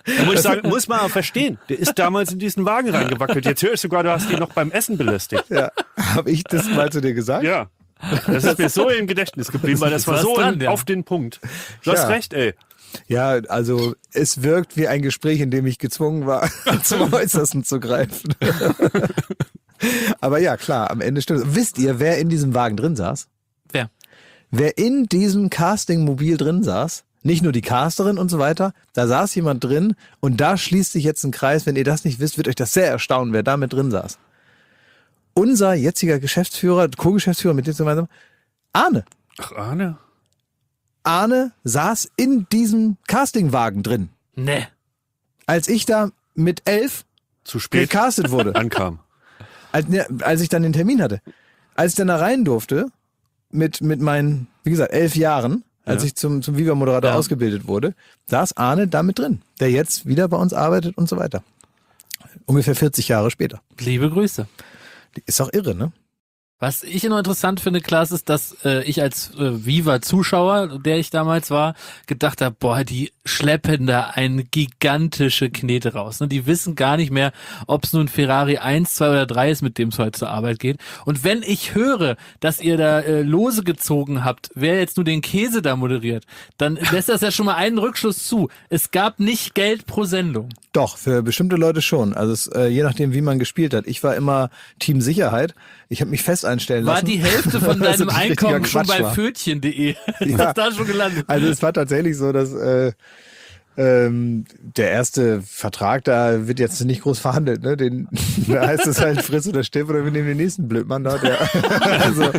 Speaker 3: Da muss ich sagen, muss man auch verstehen. Der ist damals in diesen Wagen reingewackelt. Jetzt höre ich sogar, du hast ihn noch beim Essen belästigt.
Speaker 1: Ja, habe ich das mal zu dir gesagt?
Speaker 3: Ja. Das ist mir so im Gedächtnis geblieben, weil das war so dran, ja. auf den Punkt. Du hast ja. recht, ey.
Speaker 1: Ja, also es wirkt wie ein Gespräch, in dem ich gezwungen war, zum Äußersten zu greifen. Aber ja, klar, am Ende stimmt es. Wisst ihr, wer in diesem Wagen drin saß?
Speaker 2: Wer?
Speaker 1: Wer in diesem Casting-Mobil drin saß? Nicht nur die Casterin und so weiter, da saß jemand drin und da schließt sich jetzt ein Kreis. Wenn ihr das nicht wisst, wird euch das sehr erstaunen, wer da mit drin saß. Unser jetziger Geschäftsführer, Co-Geschäftsführer mit dem gemeinsam, Arne.
Speaker 3: Ach, Arne?
Speaker 1: Arne saß in diesem Castingwagen drin.
Speaker 2: Nee.
Speaker 1: Als ich da mit elf
Speaker 3: zu spät
Speaker 1: gecastet wurde.
Speaker 3: Ankam.
Speaker 1: Als, ne, als ich dann den Termin hatte. Als ich dann da rein durfte, mit, mit meinen, wie gesagt, elf Jahren, als ja. ich zum, zum Viva-Moderator ja. ausgebildet wurde, saß Arne da mit drin, der jetzt wieder bei uns arbeitet und so weiter. Ungefähr vierzig Jahre später.
Speaker 2: Liebe Grüße.
Speaker 1: Ist auch irre, ne?
Speaker 2: Was ich noch interessant finde, Klaas, ist, dass äh, ich als äh, Viva-Zuschauer, der ich damals war, gedacht habe, boah, die schleppen da eine gigantische Knete raus. Ne? Die wissen gar nicht mehr, ob es nun Ferrari eins, zwei oder drei ist, mit dem es heute zur Arbeit geht. Und wenn ich höre, dass ihr da äh, Lose gezogen habt, wer jetzt nur den Käse da moderiert, dann lässt das ja schon mal einen Rückschluss zu. Es gab nicht Geld pro Sendung.
Speaker 1: Doch, für bestimmte Leute schon. Also es, äh, je nachdem, wie man gespielt hat. Ich war immer Team Sicherheit. Ich habe mich fest einstellen lassen.
Speaker 2: War die Hälfte von deinem Einkommen schon bei Pfötchen punkt de? Ist
Speaker 1: ja.
Speaker 2: das da schon gelandet?
Speaker 1: Also es war tatsächlich so, dass äh, ähm, der erste Vertrag, da wird jetzt nicht groß verhandelt. Ne? Den, da heißt es halt friss oder stirb oder wir nehmen den nächsten Blödmann da. Der, also,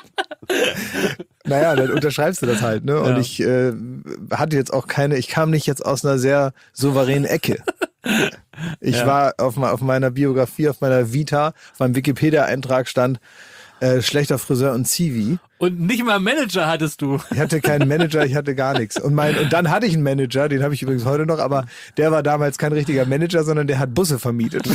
Speaker 1: naja, dann unterschreibst du das halt. Ne? Und ja. ich äh, hatte jetzt auch keine, ich kam nicht jetzt aus einer sehr souveränen Ecke. Ich ja. war auf, auf meiner Biografie, auf meiner Vita, auf meinem Wikipedia-Eintrag stand äh, schlechter Friseur und Zivi.
Speaker 2: Und nicht mal einen Manager hattest du.
Speaker 1: Ich hatte keinen Manager, ich hatte gar nichts. Und, mein, und dann hatte ich einen Manager, den habe ich übrigens heute noch, aber der war damals kein richtiger Manager, sondern der hat Busse vermietet.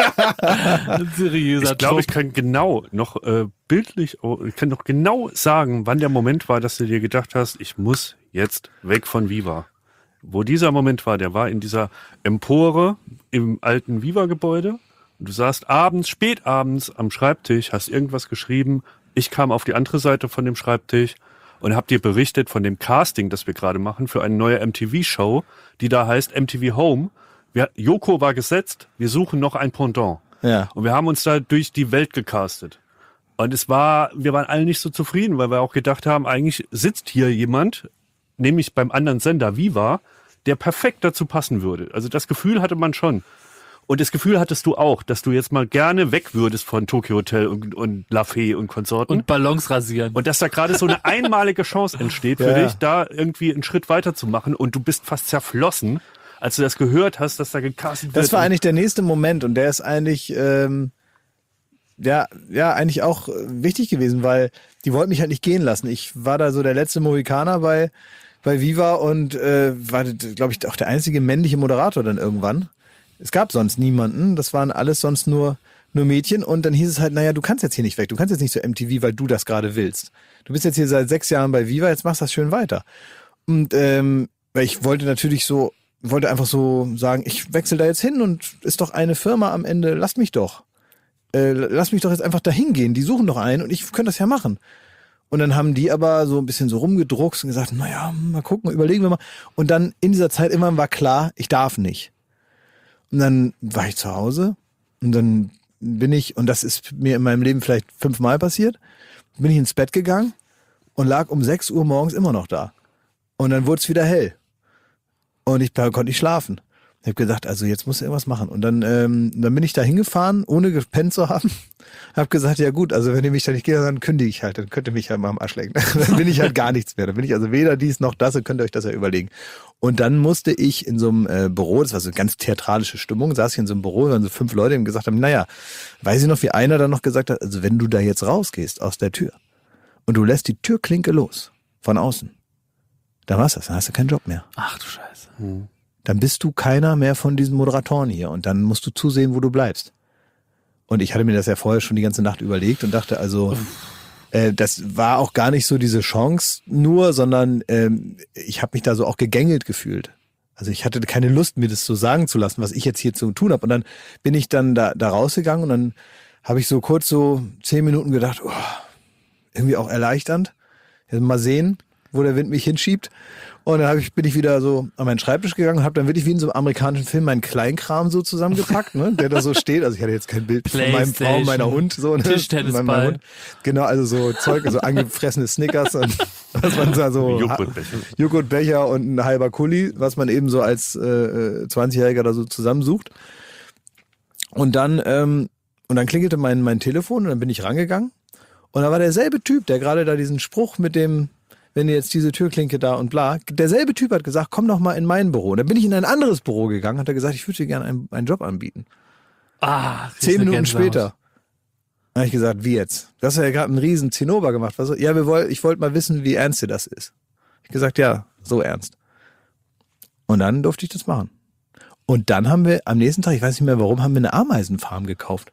Speaker 2: Ein seriöser
Speaker 3: Ich glaube, ich kann genau noch äh, bildlich, oh, ich kann noch genau sagen, wann der Moment war, dass du dir gedacht hast, ich muss jetzt weg von Viva. Wo dieser Moment war, der war in dieser Empore im alten Viva-Gebäude. Du saßt abends, spätabends am Schreibtisch, hast irgendwas geschrieben. Ich kam auf die andere Seite von dem Schreibtisch und habe dir berichtet von dem Casting, das wir gerade machen für eine neue M T V-Show, die da heißt M T V Home. Wir, Joko war gesetzt, wir suchen noch ein Pendant.
Speaker 1: Ja.
Speaker 3: Und wir haben uns da durch die Welt gecastet. Und es war, wir waren alle nicht so zufrieden, weil wir auch gedacht haben, eigentlich sitzt hier jemand, nämlich beim anderen Sender Viva, der perfekt dazu passen würde. Also das Gefühl hatte man schon. Und das Gefühl hattest du auch, dass du jetzt mal gerne weg würdest von Tokyo Hotel und, und La Fee und Konsorten.
Speaker 2: Und Ballons rasieren.
Speaker 3: Und dass da gerade so eine einmalige Chance entsteht für
Speaker 1: ja.
Speaker 3: dich, da irgendwie einen Schritt weiter zu machen. Und du bist fast zerflossen, als du das gehört hast, dass da gecastet wird.
Speaker 1: Das war eigentlich der nächste Moment und der ist eigentlich, ähm, ja, ja, eigentlich auch wichtig gewesen, weil die wollten mich halt nicht gehen lassen. Ich war da so der letzte Mohikaner bei bei Viva und äh, war, glaube ich, auch der einzige männliche Moderator dann irgendwann. Es gab sonst niemanden, das waren alles sonst nur nur Mädchen und dann hieß es halt, naja, du kannst jetzt hier nicht weg, du kannst jetzt nicht zu M T V, weil du das gerade willst. Du bist jetzt hier seit sechs Jahren bei Viva, jetzt machst du das schön weiter. Und ähm, weil ich wollte natürlich so, wollte einfach so sagen, ich wechsle da jetzt hin und ist doch eine Firma am Ende, lasst mich doch. Äh, lass mich doch jetzt einfach da hingehen, die suchen doch einen und ich könnte das ja machen. Und dann haben die aber so ein bisschen so rumgedruckst und gesagt, naja, mal gucken, überlegen wir mal. Und dann in dieser Zeit immer war klar, ich darf nicht. Und dann war ich zu Hause und dann bin ich, und das ist mir in meinem Leben vielleicht fünfmal passiert, bin ich ins Bett gegangen und lag um sechs Uhr morgens immer noch da. Und dann wurde es wieder hell. Und ich konnte nicht schlafen. Ich habe gesagt, also jetzt muss ich irgendwas machen. Und dann, ähm, dann bin ich da hingefahren, ohne gepennt zu haben. Habe gesagt, ja gut, also wenn ihr mich da nicht geht, dann kündige ich halt. Dann könnt ihr mich halt mal am Arsch lecken. Dann bin ich halt gar nichts mehr. Dann bin ich also weder dies noch das. Dann könnt ihr euch das ja überlegen. Und dann musste ich in so einem äh, Büro, das war so eine ganz theatralische Stimmung, saß ich in so einem Büro, waren so fünf Leute, die gesagt haben, naja, weiß ich noch, wie einer dann noch gesagt hat, also wenn du da jetzt rausgehst aus der Tür und du lässt die Türklinke los, von außen, dann war's das, dann hast du keinen Job mehr.
Speaker 2: Ach du Scheiße. Hm.
Speaker 1: Dann bist du keiner mehr von diesen Moderatoren hier und dann musst du zusehen, wo du bleibst. Und ich hatte mir das ja vorher schon die ganze Nacht überlegt und dachte also, äh, das war auch gar nicht so diese Chance nur, sondern ähm, ich habe mich da so auch gegängelt gefühlt. Also ich hatte keine Lust, mir das so sagen zu lassen, was ich jetzt hier zu tun habe. Und dann bin ich dann da, da rausgegangen und dann habe ich so kurz so zehn Minuten gedacht, oh, irgendwie auch erleichternd. Jetzt mal sehen, wo der Wind mich hinschiebt. Und dann hab ich, bin ich wieder so an meinen Schreibtisch gegangen und habe dann wirklich wie in so einem amerikanischen Film meinen Kleinkram so zusammengepackt, ne, der da so steht. Also ich hatte jetzt kein Bild von meinem Frau, meiner Hund. So, ne?
Speaker 2: Tischtennisball.
Speaker 1: Hund. Genau, also so Zeug, also angefressene Snickers und was man da so...
Speaker 3: Joghurtbecher.
Speaker 1: Joghurtbecher und ein halber Kuli, was man eben so als äh, zwanzigjähriger da so zusammensucht. Und dann, ähm, und dann klingelte mein, mein Telefon und dann bin ich rangegangen. Und da war derselbe Typ, der gerade da diesen Spruch mit dem... wenn ihr jetzt diese Türklinke da und bla. Derselbe Typ hat gesagt, komm doch mal in mein Büro. Und dann bin ich in ein anderes Büro gegangen, hat er gesagt, ich würde dir gerne einen, einen Job anbieten.
Speaker 2: Ah,
Speaker 1: Zehn Minuten später. Dann habe ich gesagt, wie jetzt? Du hast ja gerade einen riesen Zinnober gemacht. Was, ja, wir wollt, ich wollte mal wissen, wie ernst dir das ist. Ich gesagt, ja, so ernst. Und dann durfte ich das machen. Und dann haben wir am nächsten Tag, ich weiß nicht mehr warum, haben wir eine Ameisenfarm gekauft.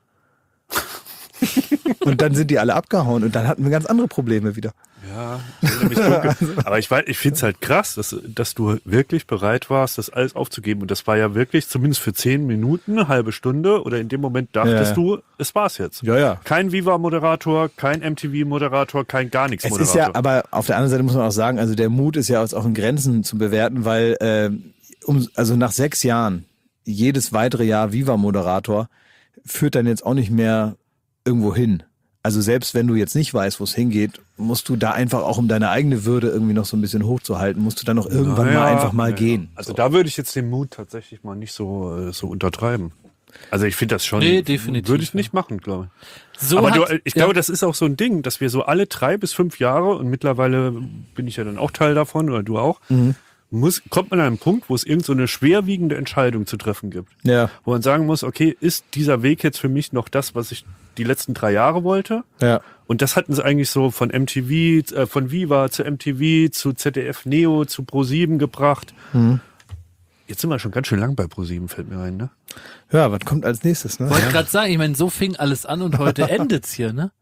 Speaker 1: Und dann sind die alle abgehauen und dann hatten wir ganz andere Probleme wieder.
Speaker 3: Ja, ich dunkel. Aber ich weiß, ich finde es halt krass, dass, dass du wirklich bereit warst, das alles aufzugeben. Und das war ja wirklich, zumindest für zehn Minuten, eine halbe Stunde, oder in dem Moment dachtest ja. du, es war's jetzt.
Speaker 1: Ja, ja.
Speaker 3: Kein Viva-Moderator, kein M T V-Moderator, kein gar nichts Moderator.
Speaker 1: Es ist ja, aber auf der anderen Seite muss man auch sagen, also der Mut ist ja auch in Grenzen zu bewerten, weil äh, um, also nach sechs Jahren, jedes weitere Jahr Viva-Moderator führt dann jetzt auch nicht mehr irgendwo hin. Also selbst wenn du jetzt nicht weißt, wo es hingeht, musst du da einfach auch, um deine eigene Würde irgendwie noch so ein bisschen hochzuhalten, musst du dann noch irgendwann
Speaker 3: naja,
Speaker 1: mal einfach mal
Speaker 3: naja.
Speaker 1: gehen.
Speaker 3: Also
Speaker 1: so.
Speaker 3: Da würde ich jetzt den Mut tatsächlich mal nicht so, so untertreiben. Also ich finde das schon,
Speaker 2: nee, definitiv,
Speaker 3: würde ich nicht machen, glaube ich.
Speaker 2: So
Speaker 3: Aber
Speaker 2: hat,
Speaker 3: du, ich
Speaker 2: ja.
Speaker 3: glaube, das ist auch so ein Ding, dass wir so alle drei bis fünf Jahre, und mittlerweile bin ich ja dann auch Teil davon, oder du auch, mhm. muss, kommt man an einen Punkt, wo es irgend so eine schwerwiegende Entscheidung zu treffen gibt.
Speaker 1: Ja.
Speaker 3: Wo man sagen muss, okay, ist dieser Weg jetzt für mich noch das, was ich die letzten drei Jahre wollte?
Speaker 1: Ja.
Speaker 3: Und das hatten sie eigentlich so von M T V, äh, von Viva zu M T V, zu Z D F Neo, zu ProSieben gebracht. Mhm. Jetzt sind wir schon ganz schön lang bei ProSieben, fällt mir ein, ne?
Speaker 1: Ja, was kommt als nächstes, ne?
Speaker 2: Wollte
Speaker 1: ja.
Speaker 2: gerade sagen, ich meine, so fing alles an und heute endet's hier, ne?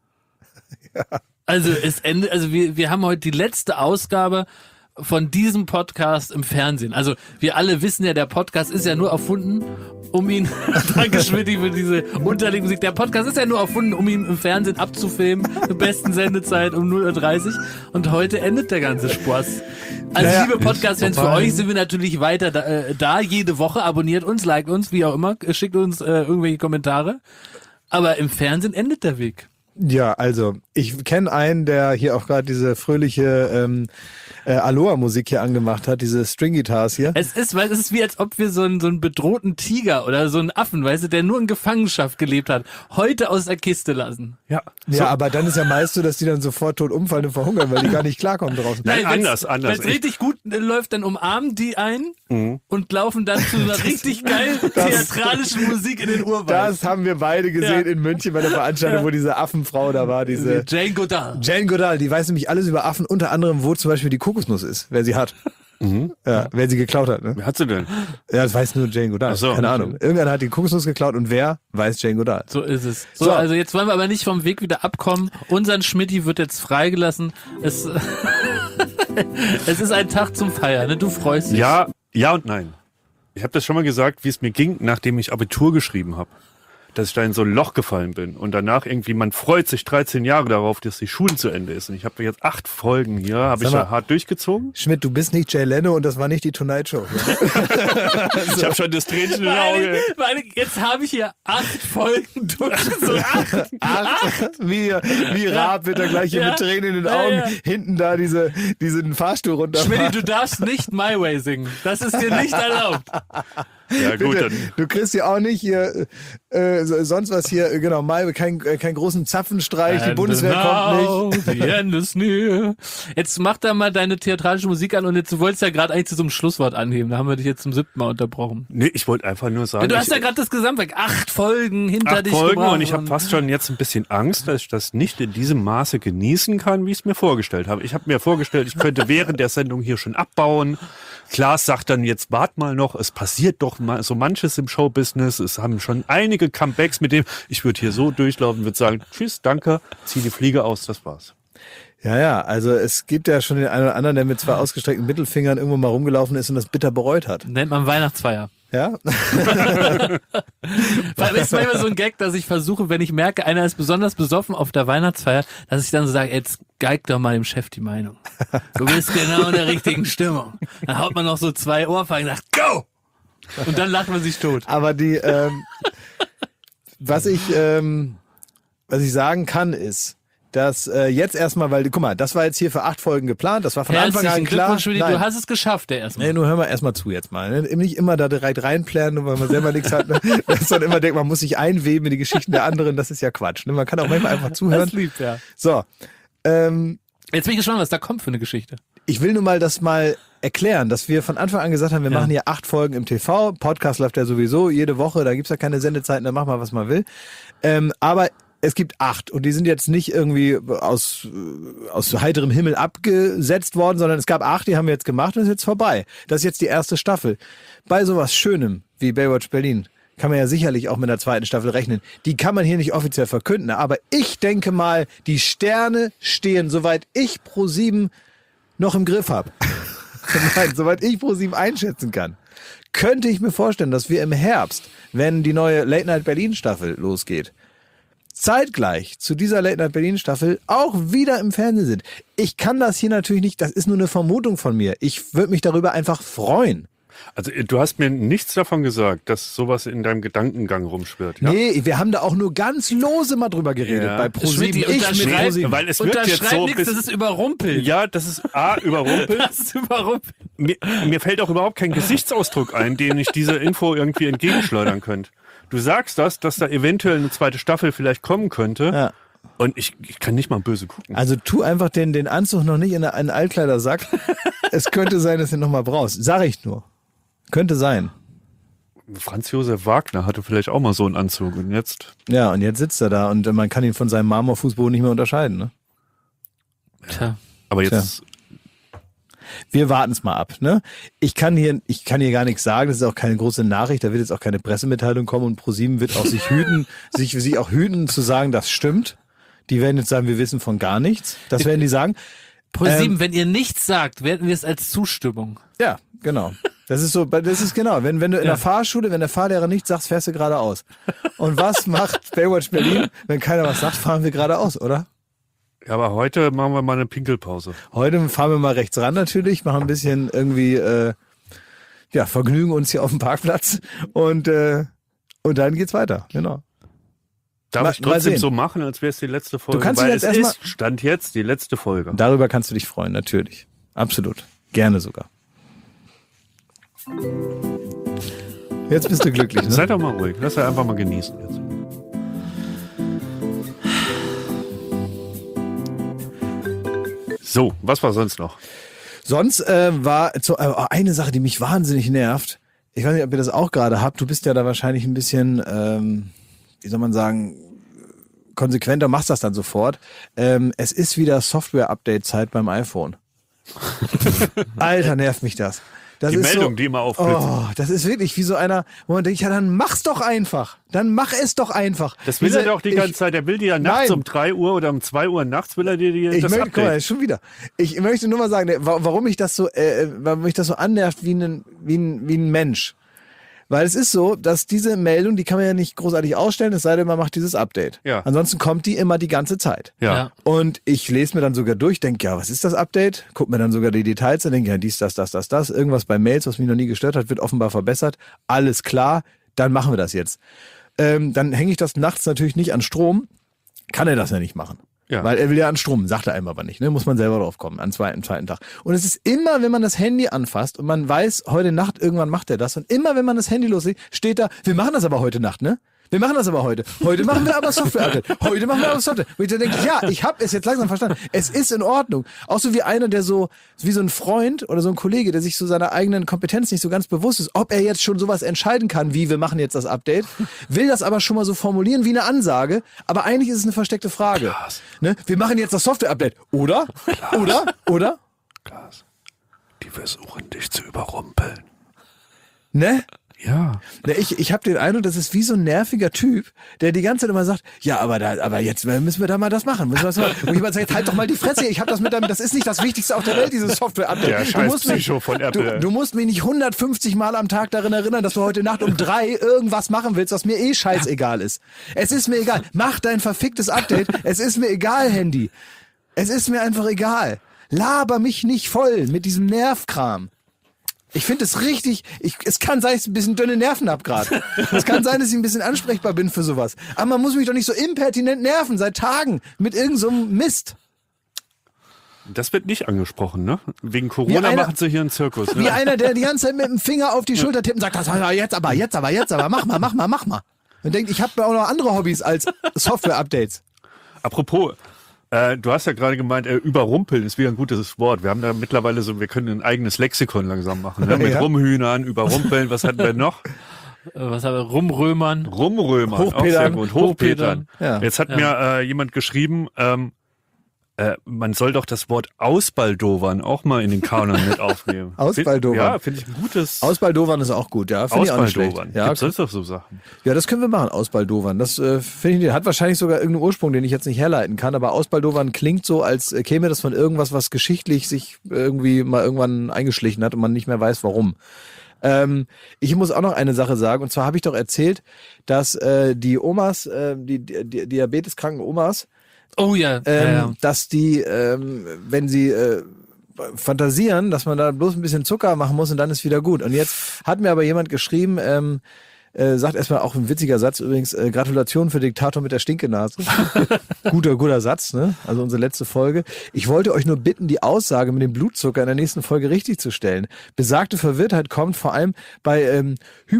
Speaker 2: Ja. Also es endet, also wir, wir haben heute die letzte Ausgabe von diesem Podcast im Fernsehen. Also wir alle wissen ja, der Podcast ist ja nur erfunden, um ihn, danke Schmidti für diese unterlegene Musik, der Podcast ist ja nur erfunden, um ihn im Fernsehen abzufilmen, zur besten Sendezeit um null Uhr dreißig, und heute endet der ganze Spaß. Also naja, liebe Podcast-Fans, für euch sind wir natürlich weiter da, äh, da, jede Woche, abonniert uns, liked uns, wie auch immer, schickt uns äh, irgendwelche Kommentare, aber im Fernsehen endet der Weg.
Speaker 1: Ja, also ich kenne einen, der hier auch gerade diese fröhliche ähm, äh, Aloha-Musik hier angemacht hat, diese String-Guitars hier.
Speaker 2: Es ist, weil es ist wie, als ob wir so einen, so einen bedrohten Tiger oder so einen Affen, weißt du, der nur in Gefangenschaft gelebt hat, heute aus der Kiste lassen.
Speaker 3: Ja,
Speaker 1: ja, so. Aber dann ist ja meist so, dass die dann sofort tot umfallen und verhungern, weil die gar nicht klarkommen draußen.
Speaker 3: Nein, Nein anders, anders.
Speaker 2: Wenn es richtig gut läuft, dann umarmen die einen mhm. und laufen dann zu einer richtig geil theatralischen Musik in den Urwald.
Speaker 1: Das haben wir beide gesehen ja. in München bei der Veranstaltung, ja. wo diese Affenfrau da war, diese
Speaker 2: Jane Goodall.
Speaker 1: Jane Goodall, die weiß nämlich alles über Affen, unter anderem, wo zum Beispiel die Kokosnuss ist, wer sie hat. Mhm. Ja, wer sie geklaut hat. Ne?
Speaker 3: Wer hat sie denn?
Speaker 1: Ja, das weiß nur Jane Goodall. Ach so, keine Ahnung. Irgendeiner hat die Kokosnuss geklaut und wer weiß Jane Goodall.
Speaker 2: So ist es. So, so, also jetzt wollen wir aber nicht vom Weg wieder abkommen. Unseren Schmidti wird jetzt freigelassen. Es, es ist ein Tag zum Feiern. Ne? Du freust dich.
Speaker 3: Ja, ja und nein. Ich habe das schon mal gesagt, wie es mir ging, nachdem ich Abitur geschrieben habe. Dass ich da in so ein Loch gefallen bin. Und danach irgendwie, man freut sich dreizehn Jahre darauf, dass die Schule zu Ende ist. Und ich habe jetzt acht Folgen hier, habe ich ja hart durchgezogen.
Speaker 1: Schmidt, du bist nicht Jay Leno und das war nicht die Tonight Show.
Speaker 3: so. Ich habe schon das Tränchen im Auge.
Speaker 2: Meine, jetzt habe ich hier acht Folgen durchgezogen. Acht,
Speaker 1: acht. Wie, wie Raab wird er gleich hier ja. mit Tränen in den Augen ja, ja. hinten da diese, diesen Fahrstuhl runter.
Speaker 2: Schmidt, du darfst nicht My Way singen. Das ist dir nicht erlaubt.
Speaker 3: Ja, gut,
Speaker 1: Bitte,
Speaker 3: dann.
Speaker 1: Du kriegst ja auch nicht hier äh, sonst was hier, genau, mal kein, kein großen Zapfenstreich, And die Bundeswehr kommt nicht.
Speaker 2: The end is near. Jetzt mach da mal deine theatralische Musik an und jetzt, du wolltest ja gerade eigentlich zu so einem Schlusswort anheben, da haben wir dich jetzt zum siebten Mal unterbrochen.
Speaker 3: Nee, ich wollte einfach nur sagen.
Speaker 2: Ja, du hast
Speaker 3: ich,
Speaker 2: ja gerade das Gesamtwerk, acht Folgen hinter
Speaker 3: acht
Speaker 2: dich
Speaker 3: Folgen
Speaker 2: gebracht.
Speaker 3: Und ich habe fast schon jetzt ein bisschen Angst, dass ich das nicht in diesem Maße genießen kann, wie ich es mir vorgestellt habe. Ich habe mir vorgestellt, ich könnte während der Sendung hier schon abbauen. Klaas sagt dann jetzt, wart mal noch, es passiert doch mal so manches im Showbusiness. Es haben schon einige Comebacks, mit dem ich würde hier so durchlaufen, würde sagen, tschüss, danke, zieh die Fliege aus, das war's.
Speaker 1: Ja, ja, also es gibt ja schon den einen oder anderen, der mit zwei ausgestreckten Mittelfingern irgendwo mal rumgelaufen ist und das bitter bereut hat.
Speaker 2: Nennt man Weihnachtsfeier.
Speaker 1: Ja?
Speaker 2: Weil es ist manchmal so ein Gag, dass ich versuche, wenn ich merke, einer ist besonders besoffen auf der Weihnachtsfeier, dass ich dann so sage, jetzt geig doch mal dem Chef die Meinung. Du bist genau in der richtigen Stimmung. Dann haut man noch so zwei Ohrfeigen und sagt, go! Und dann lacht man sich tot.
Speaker 1: Aber die, ähm, was ich, ähm, was ich sagen kann, ist, dass äh, jetzt erstmal, weil, guck mal, das war jetzt hier für acht Folgen geplant, das war von Anfang an klar.
Speaker 2: Nein. Du hast es geschafft, der erstmal.
Speaker 1: Nee, nur hör mal erstmal zu jetzt mal. Ne? Nicht immer da direkt reinplanen, weil man selber nichts hat. Ne? Dass man immer denkt, man muss sich einweben in die Geschichten der anderen, das ist ja Quatsch. Ne? Man kann auch manchmal einfach zuhören.
Speaker 2: Das liebt, ja.
Speaker 1: So. Ähm,
Speaker 2: jetzt bin ich gespannt, was da kommt für eine Geschichte.
Speaker 1: Ich will nur mal das mal erklären, dass wir von Anfang an gesagt haben, wir ja. machen hier acht Folgen im T V. Podcast läuft ja sowieso jede Woche, da gibt's ja keine Sendezeiten, da macht man, was man will. Ähm, aber es gibt acht und die sind jetzt nicht irgendwie aus, aus heiterem Himmel abgesetzt worden, sondern es gab acht, die haben wir jetzt gemacht und ist jetzt vorbei. Das ist jetzt die erste Staffel. Bei sowas Schönem wie Baywatch Berlin kann man ja sicherlich auch mit der zweiten Staffel rechnen. Die kann man hier nicht offiziell verkünden, aber ich denke mal, die Sterne stehen, soweit ich ProSieben noch im Griff habe. Nein, soweit ich ProSieben einschätzen kann, könnte ich mir vorstellen, dass wir im Herbst, wenn die neue Late Night Berlin Staffel losgeht, zeitgleich zu dieser Late Night Berlin Staffel auch wieder im Fernsehen sind. Ich kann das hier natürlich nicht, das ist nur eine Vermutung von mir. Ich würde mich darüber einfach freuen.
Speaker 3: Also du hast mir nichts davon gesagt, dass sowas in deinem Gedankengang rumschwirrt. Ja?
Speaker 1: Nee, wir haben da auch nur ganz lose mal drüber geredet
Speaker 3: ja.
Speaker 1: bei ProSieben.
Speaker 2: Ich mit ProSieben.
Speaker 3: Weil es wirkt jetzt so,
Speaker 2: nix, das ist überrumpelt.
Speaker 3: Ja, das ist A, überrumpelt.
Speaker 2: Das ist überrumpelt.
Speaker 3: Mir, mir fällt auch überhaupt kein Gesichtsausdruck ein, den ich diese Info irgendwie entgegenschleudern könnte. Du sagst das, dass da eventuell eine zweite Staffel vielleicht kommen könnte.
Speaker 1: Ja.
Speaker 3: Und ich, ich kann nicht mal böse gucken.
Speaker 1: Also tu einfach den, den Anzug noch nicht in einen Altkleidersack. Es könnte sein, dass du ihn noch mal brauchst. Sag ich nur. Könnte sein.
Speaker 3: Franz Josef Wagner hatte vielleicht auch mal so einen Anzug und jetzt...
Speaker 1: Ja, und jetzt sitzt er da und man kann ihn von seinem Marmorfußboden nicht mehr unterscheiden. Ne?
Speaker 2: Tja.
Speaker 3: Aber jetzt...
Speaker 1: Tja. Wir warten es mal ab. Ne? Ich kann hier, ich kann hier gar nichts sagen. Das ist auch keine große Nachricht. Da wird jetzt auch keine Pressemitteilung kommen und ProSieben wird auch sich hüten, sich, sich auch hüten zu sagen, das stimmt. Die werden jetzt sagen, wir wissen von gar nichts. Das werden die sagen.
Speaker 2: ProSieben,
Speaker 1: ähm,
Speaker 2: wenn ihr nichts sagt, werten wir es als Zustimmung.
Speaker 1: Ja, genau. Das ist so, das ist genau. Wenn, wenn du in
Speaker 2: ja.
Speaker 1: der Fahrschule, wenn der Fahrlehrer nichts sagt, fährst du geradeaus. Und was macht Baywatch Berlin? Wenn keiner was sagt, fahren wir geradeaus, oder?
Speaker 3: Ja, aber heute machen wir mal eine Pinkelpause.
Speaker 1: Heute fahren wir mal rechts ran natürlich, machen ein bisschen irgendwie, äh, ja, vergnügen uns hier auf dem Parkplatz und, äh, und dann geht's weiter, genau.
Speaker 3: Darf
Speaker 1: mal,
Speaker 3: ich trotzdem so machen, als wäre es die letzte Folge?
Speaker 1: Du kannst
Speaker 3: Weil
Speaker 1: jetzt
Speaker 3: es
Speaker 1: erstmal,
Speaker 3: ist, Stand jetzt, die letzte Folge.
Speaker 1: Darüber kannst du dich freuen, natürlich. Absolut. Gerne sogar. Jetzt bist du glücklich, ne?
Speaker 3: Sei doch mal ruhig. Lass er einfach mal genießen jetzt. So, was war sonst noch?
Speaker 1: Sonst äh, war so, äh, eine Sache, die mich wahnsinnig nervt. Ich weiß nicht, ob ihr das auch gerade habt. Du bist ja da wahrscheinlich ein bisschen, ähm, wie soll man sagen, konsequenter, machst das dann sofort. Ähm, es ist wieder Software-Update-Zeit beim iPhone. Alter, nervt mich das. Das
Speaker 3: die
Speaker 1: ist
Speaker 3: Meldung,
Speaker 1: so,
Speaker 3: die immer aufblitzt.
Speaker 1: Oh, das ist wirklich wie so einer, wo man denkt, ja, dann mach's doch einfach. Dann mach es doch einfach.
Speaker 3: Das will
Speaker 1: Diese,
Speaker 3: er doch die ganze
Speaker 1: ich,
Speaker 3: Zeit. Er will dir ja nachts
Speaker 1: nein.
Speaker 3: um drei Uhr oder um zwei Uhr nachts will er dir die,
Speaker 1: ich
Speaker 3: das
Speaker 1: möchte,
Speaker 3: Update.
Speaker 1: Guck mal, schon wieder. Ich möchte nur mal sagen, warum mich das so, äh, warum mich das so annervt wie ein, wie ein, wie ein Mensch. Weil es ist so, dass diese Meldung, die kann man ja nicht großartig ausstellen, es sei denn, man macht dieses Update.
Speaker 3: Ja.
Speaker 1: Ansonsten kommt die immer die ganze Zeit.
Speaker 3: Ja.
Speaker 2: Ja.
Speaker 1: Und ich lese mir dann sogar durch, denke, ja, was ist das Update? Guck mir dann sogar die Details an, denke, ja, dies, das, das, das, das. Irgendwas bei Mails, was mich noch nie gestört hat, wird offenbar verbessert. Alles klar, dann machen wir das jetzt. Ähm, dann hänge ich das nachts natürlich nicht an Strom. Kann er das ja nicht machen.
Speaker 3: Ja.
Speaker 1: Weil er will ja an Strom, sagt er einem aber nicht, ne? Muss man selber drauf kommen, am zweiten, zweiten Tag. Und es ist immer, wenn man das Handy anfasst und man weiß, heute Nacht irgendwann macht er das und immer, wenn man das Handy loslegt, steht da, wir machen das aber heute Nacht, ne? Wir machen das aber heute. Heute machen wir aber Software-Update. Heute machen wir aber Software. Und ich dann denke, ja, ich habe es jetzt langsam verstanden. Es ist in Ordnung. Auch so wie einer, der so, wie so ein Freund oder so ein Kollege, der sich so seiner eigenen Kompetenz nicht so ganz bewusst ist, ob er jetzt schon sowas entscheiden kann, wie wir machen jetzt das Update, will das aber schon mal so formulieren wie eine Ansage, aber eigentlich ist es eine versteckte Frage.
Speaker 3: Klaas.
Speaker 1: Ne? Wir machen jetzt das Software-Update. Oder?
Speaker 3: Klaas.
Speaker 1: Oder? Oder?
Speaker 3: Klaas, die versuchen dich zu überrumpeln.
Speaker 1: Ne?
Speaker 3: Ja.
Speaker 1: Na, ich ich habe den Eindruck, das ist wie so ein nerviger Typ, der die ganze Zeit immer sagt, ja, aber da, aber jetzt müssen wir da mal das machen. Müssen wir das mal. Und jemand sagt, halt doch mal die Fresse, ich habe das mit deinem, das ist nicht das Wichtigste auf der Welt, dieses Software-Update.
Speaker 3: Der
Speaker 1: du,
Speaker 3: scheiß
Speaker 1: musst mich,
Speaker 3: Psycho von Apple.
Speaker 1: du, du musst mich nicht hundertfünfzig Mal am Tag darin erinnern, dass du heute Nacht um drei irgendwas machen willst, was mir eh scheißegal ist. Es ist mir egal. Mach dein verficktes Update. Es ist mir egal, Handy. Es ist mir einfach egal. Laber mich nicht voll mit diesem Nervkram. Ich finde es richtig, ich, es kann sein, dass ich ein bisschen dünne Nerven hab gerade. Es kann sein, dass ich ein bisschen ansprechbar bin für sowas. Aber man muss mich doch nicht so impertinent nerven, seit Tagen, mit irgend so einem Mist.
Speaker 3: Das wird nicht angesprochen, ne? Wegen Corona
Speaker 1: einer,
Speaker 3: machen sie hier einen Zirkus.
Speaker 1: Wie
Speaker 3: Ne?
Speaker 1: einer, der die ganze Zeit mit dem Finger auf die Schulter tippt und sagt, das war jetzt aber, jetzt aber, jetzt aber, mach mal, mach mal, mach mal. Und denkt, ich habe auch noch andere Hobbys als Software-Updates.
Speaker 3: Apropos, äh, du hast ja gerade gemeint, äh, überrumpeln ist wieder ein gutes Wort. Wir haben da mittlerweile so, wir können ein eigenes Lexikon langsam machen. Ne? Mit
Speaker 1: Ja.
Speaker 3: Rumhühnern, überrumpeln, was hatten wir noch?
Speaker 2: Was haben wir? Rumrömern.
Speaker 3: Rumrömern, auch
Speaker 1: Hochpedern.
Speaker 3: sehr gut. Hochpetern.
Speaker 1: Ja.
Speaker 3: Jetzt hat
Speaker 2: Ja.
Speaker 3: mir äh, jemand geschrieben, ähm, äh, man soll doch das Wort Ausbaldowern auch mal in den Kanon mit aufnehmen.
Speaker 1: Ausbaldowern.
Speaker 3: Ja, finde ich ein gutes
Speaker 1: Ausbaldowern ist auch gut, ja. Finde ich auch nicht schlecht.
Speaker 3: Ausbaldowern.
Speaker 1: Ja,
Speaker 3: Gibt's sonst noch so Sachen?
Speaker 1: ja, das können wir machen, Ausbaldowern. Das äh, finde ich, hat wahrscheinlich sogar irgendeinen Ursprung, den ich jetzt nicht herleiten kann, aber Ausbaldowern klingt so, als äh, käme das von irgendwas, was geschichtlich sich irgendwie mal irgendwann eingeschlichen hat und man nicht mehr weiß, warum. Ähm, ich muss auch noch eine Sache sagen, und zwar habe ich doch erzählt, dass äh, die Omas, äh, die, die, die diabeteskranken Omas,
Speaker 2: Oh ja.
Speaker 1: ähm,
Speaker 2: ja, ja.
Speaker 1: dass die, ähm, wenn sie äh, fantasieren, dass man da bloß ein bisschen Zucker machen muss und dann ist wieder gut. Und jetzt hat mir aber jemand geschrieben, ähm, äh, sagt erstmal auch ein witziger Satz übrigens, äh, Gratulation für Diktator mit der Stinkenase. guter, guter Satz, ne? Also unsere letzte Folge. Ich wollte euch nur bitten, die Aussage mit dem Blutzucker in der nächsten Folge richtig zu stellen. Besagte Verwirrtheit kommt vor allem bei ähm,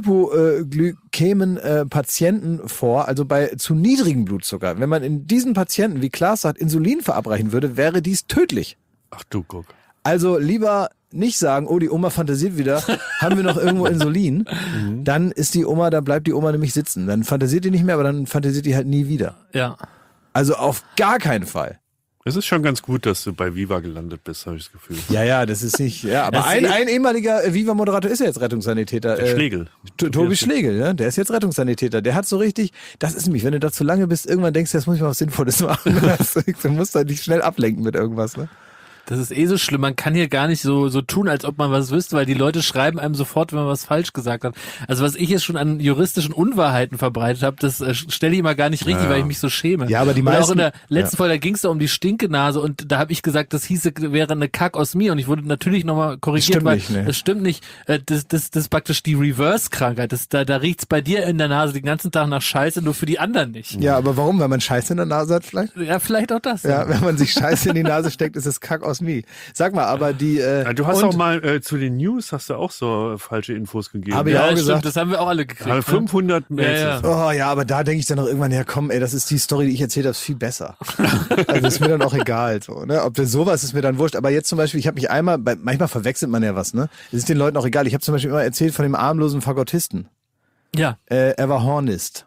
Speaker 1: hypoglykämen äh, Patienten vor, also bei zu niedrigem Blutzucker. Wenn man in diesen Patienten, wie Klaas sagt, Insulin verabreichen würde, wäre dies tödlich.
Speaker 3: Ach du guck.
Speaker 1: Also lieber nicht sagen, oh, die Oma fantasiert wieder, haben wir noch irgendwo Insulin, dann ist die Oma, dann bleibt die Oma nämlich sitzen. Dann fantasiert die nicht mehr, aber dann fantasiert die halt nie wieder.
Speaker 2: ja.
Speaker 1: Also auf gar keinen Fall.
Speaker 3: Es ist schon ganz gut, dass du bei Viva gelandet bist, habe ich das Gefühl.
Speaker 1: Ja, ja, das ist nicht, ja, aber
Speaker 2: Das
Speaker 1: ein,
Speaker 2: ist-
Speaker 1: ein ehemaliger äh, Viva-Moderator ist ja jetzt Rettungssanitäter.
Speaker 3: Der
Speaker 1: äh,
Speaker 3: Schlegel.
Speaker 1: T- Tobi Schlegel, ne? Der ist jetzt Rettungssanitäter. Der hat so richtig, das ist nämlich, wenn du da zu lange bist, irgendwann denkst du, jetzt muss ich mal was Sinnvolles machen. Du musst halt nicht schnell ablenken mit irgendwas, ne?
Speaker 2: Das ist eh so schlimm. Man kann hier gar nicht so so tun, als ob man was wüsste, weil die Leute schreiben einem sofort, wenn man was falsch gesagt hat. Also was ich jetzt schon an juristischen Unwahrheiten verbreitet habe, das äh, stelle ich immer gar nicht richtig,
Speaker 3: Ja.
Speaker 2: weil ich mich so schäme.
Speaker 1: Ja, aber die
Speaker 2: Und auch
Speaker 1: meisten-
Speaker 2: in der letzten
Speaker 1: ja.
Speaker 2: Folge, da ging es da um die Stinkenase und da habe ich gesagt, das hieße, wäre eine Kackosmie und ich wurde natürlich nochmal korrigiert,
Speaker 1: stimmt
Speaker 2: weil
Speaker 1: nicht, ne?
Speaker 2: das stimmt nicht. Äh, Das, das, das ist praktisch die Reverse-Krankheit. Das, da, da riecht's bei dir in der Nase den ganzen Tag nach Scheiße, nur für die anderen nicht.
Speaker 1: Ja, aber warum? Weil man Scheiße in der Nase hat vielleicht?
Speaker 2: Ja, vielleicht auch das.
Speaker 1: Ja, wenn man sich Scheiße in die Nase steckt, ist es Kack aus mir. Sag mal, aber die... Äh,
Speaker 3: Ja, du hast
Speaker 1: und,
Speaker 3: auch mal äh, zu den News hast du auch so falsche Infos gegeben.
Speaker 1: Habe ich
Speaker 2: Ja,
Speaker 1: auch
Speaker 2: stimmt,
Speaker 1: gesagt.
Speaker 2: das haben wir auch alle gekriegt.
Speaker 3: Aber
Speaker 2: ne?
Speaker 3: fünfhundert Mails.
Speaker 2: Ja, ja.
Speaker 1: Oh ja, aber da denke ich dann noch irgendwann, ja komm, ey, das ist die Story, die ich erzählt habe, ist viel besser. Also ist mir dann auch egal, so, ne? Ob das sowas ist mir dann wurscht. Aber jetzt zum Beispiel, ich habe mich einmal, bei, manchmal verwechselt man ja was, ne? Es ist den Leuten auch egal. Ich habe zum Beispiel immer erzählt von dem armlosen Fagottisten.
Speaker 2: Ja.
Speaker 1: Äh, er war Hornist.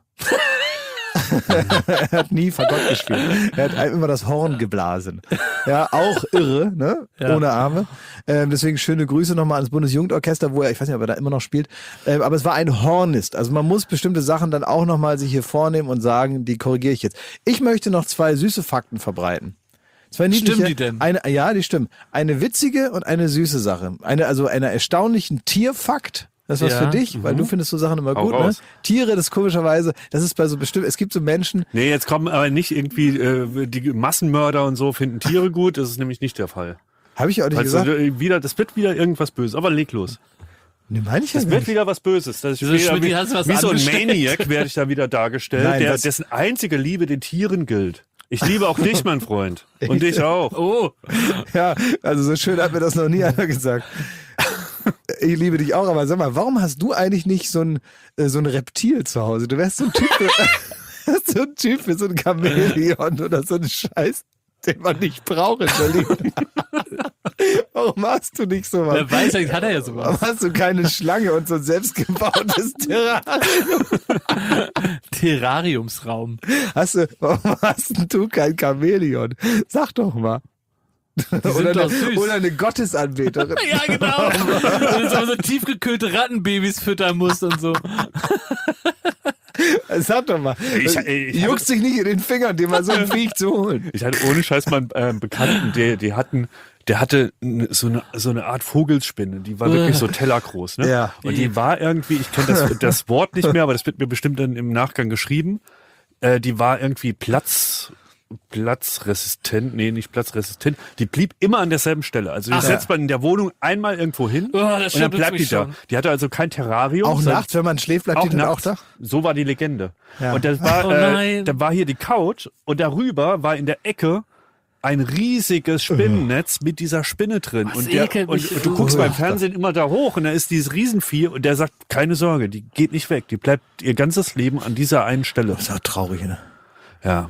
Speaker 1: Er hat nie Fagott gespielt. Er hat einem immer das Horn geblasen. Ja, auch irre, ne?
Speaker 2: Ja.
Speaker 1: Ohne Arme. Ähm, deswegen schöne Grüße nochmal ans Bundesjugendorchester, wo er, ich weiß nicht, ob er da immer noch spielt. Ähm, aber es war ein Hornist. Also man muss bestimmte Sachen dann auch nochmal sich hier vornehmen und sagen, die korrigiere ich jetzt. Ich möchte noch zwei süße Fakten verbreiten. Zwei niedliche,
Speaker 2: Stimmen die denn?
Speaker 1: Eine, ja, die stimmen. Eine witzige und eine süße Sache. Eine, also einer erstaunlichen Tierfakt. Das ist was
Speaker 2: Ja,
Speaker 1: für dich, weil du findest so Sachen immer
Speaker 3: Hau
Speaker 1: gut, ne?
Speaker 3: raus.
Speaker 1: Tiere, das komischerweise, das ist bei so bestimmt, es gibt so Menschen,
Speaker 3: Nee, jetzt kommen aber nicht irgendwie äh, die Massenmörder und so finden Tiere gut. Das ist nämlich nicht der Fall.
Speaker 1: habe ich auch nicht
Speaker 3: Also,
Speaker 1: gesagt.
Speaker 3: äh, wieder, das wird wieder irgendwas Böses. Aber leg los.
Speaker 1: Nee, meine ich ja
Speaker 3: Es
Speaker 1: gar
Speaker 3: wird
Speaker 1: nicht.
Speaker 3: wieder was Böses. Das ist
Speaker 2: Wieso,
Speaker 3: wieder
Speaker 2: Schmidt,
Speaker 3: wie,
Speaker 2: hast du was
Speaker 3: wie so ein
Speaker 2: angestellt?
Speaker 3: Maniac werde ich da wieder dargestellt,
Speaker 1: Nein,
Speaker 3: der,
Speaker 1: das-
Speaker 3: dessen einzige Liebe den Tieren gilt. Ich liebe auch dich, mein Freund. Und dich auch.
Speaker 2: Oh,
Speaker 1: Ja, also so schön hat mir das noch nie einer gesagt. Ich liebe dich auch, aber sag mal, warum hast du eigentlich nicht so ein, äh, so ein Reptil zu Hause? Du wärst so ein Typ für, so ein Typ für so ein Chamäleon oder so ein Scheiß, den man nicht braucht in Berlin. Warum hast du nicht sowas?
Speaker 2: wer weiß, vielleicht hat er ja sowas.
Speaker 1: Warum hast du keine Schlange und so ein selbstgebautes Terrarium?
Speaker 2: Terrariumsraum.
Speaker 1: Hast du, warum hast denn du kein Chamäleon? Sag doch mal. oder, eine, oder eine Gottesanbeterin.
Speaker 2: Ja, genau. Und so, so tiefgekühlte Rattenbabys füttern musst und so.
Speaker 1: Sag doch mal.
Speaker 3: Ich, ich, ich
Speaker 1: juckst dich nicht in den Fingern, dir mal so ein Viech zu holen.
Speaker 3: Ich hatte ohne Scheiß mal einen äh, Bekannten, der, die hatten, der hatte so eine, so eine Art Vogelspinne, die war wirklich so tellergroß, ne?
Speaker 1: Ja.
Speaker 3: Und die war irgendwie, ich kenne das, das Wort nicht mehr, aber das wird mir bestimmt dann im Nachgang geschrieben. Äh, die war irgendwie Platz, platzresistent, nee, nicht platzresistent. Die blieb immer an derselben Stelle. Also die
Speaker 2: Ach,
Speaker 3: setzt
Speaker 2: ja.
Speaker 3: man in der Wohnung einmal irgendwo hin
Speaker 2: Oh, das
Speaker 3: und dann
Speaker 2: schüttelt
Speaker 3: bleibt die
Speaker 2: mich
Speaker 3: da.
Speaker 2: schon.
Speaker 3: Die hatte also kein Terrarium.
Speaker 1: Auch
Speaker 3: sondern-
Speaker 1: nachts, wenn man schläft, bleibt
Speaker 3: auch
Speaker 1: die dann auch
Speaker 3: nachts.
Speaker 1: da?
Speaker 3: So war die Legende.
Speaker 1: Ja.
Speaker 3: Und das war,
Speaker 2: Oh
Speaker 3: äh,
Speaker 2: nein.
Speaker 3: da war hier die Couch und darüber war in der Ecke ein riesiges Spinnennetz mit dieser Spinne drin.
Speaker 2: Was
Speaker 3: Und, der,
Speaker 2: ekelt
Speaker 3: und,
Speaker 2: mich
Speaker 3: und du
Speaker 2: so.
Speaker 3: guckst beim Fernsehen immer da hoch und da ist dieses Riesenvieh und der sagt, keine Sorge, die geht nicht weg. Die bleibt ihr ganzes Leben an dieser einen Stelle.
Speaker 1: Das ist auch traurig, ne?
Speaker 3: Ja.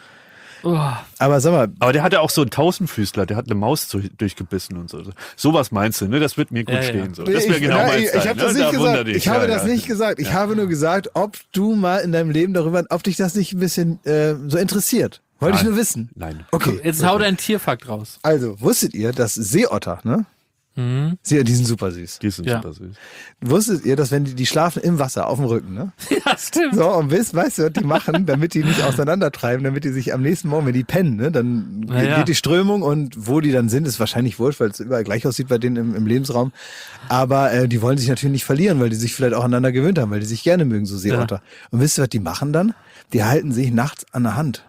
Speaker 2: Oh,
Speaker 1: Aber sag mal,
Speaker 3: Aber der hatte auch so einen Tausendfüßler, der hat eine Maus zu, durchgebissen und so. Sowas meinst du, ne? Das wird mir gut
Speaker 2: Ja, ja.
Speaker 3: stehen. So. Das wäre
Speaker 1: ich,
Speaker 3: genau
Speaker 1: na,
Speaker 3: mein
Speaker 1: ich,
Speaker 3: Style,
Speaker 1: ich habe
Speaker 3: ne?
Speaker 1: das nicht
Speaker 3: Da wunder
Speaker 1: gesagt.
Speaker 3: dich.
Speaker 1: Ich habe
Speaker 3: Ja,
Speaker 1: das
Speaker 3: ja.
Speaker 1: nicht gesagt. Ich habe nur gesagt, ob du mal in deinem Leben darüber, ob dich das nicht ein bisschen äh, so interessiert. Wollte ich
Speaker 3: Nein.
Speaker 1: nur wissen.
Speaker 3: Nein.
Speaker 1: Okay.
Speaker 2: jetzt hau dein Tierfakt raus.
Speaker 1: Also, wusstet ihr, dass Seeotter, ne?
Speaker 2: Mhm.
Speaker 1: Sie, die sind super süß.
Speaker 3: Die sind
Speaker 2: Ja.
Speaker 3: super süß.
Speaker 1: Wusstet ihr, dass wenn die, die schlafen im Wasser, auf dem Rücken, ne?
Speaker 2: Ja, stimmt.
Speaker 1: So, und wisst, weißt du, was die machen, damit die nicht auseinandertreiben, damit die sich am nächsten Morgen, wenn die pennen, ne, dann
Speaker 2: Na
Speaker 1: geht
Speaker 2: ja.
Speaker 1: die Strömung und wo die dann sind, ist wahrscheinlich wurscht, weil es überall gleich aussieht bei denen im, im Lebensraum. Aber äh, die wollen sich natürlich nicht verlieren, weil die sich vielleicht auch aneinander gewöhnt haben, weil die sich gerne mögen, so Seeotter. Und wisst ihr, was die machen dann? Die halten sich nachts an der Hand.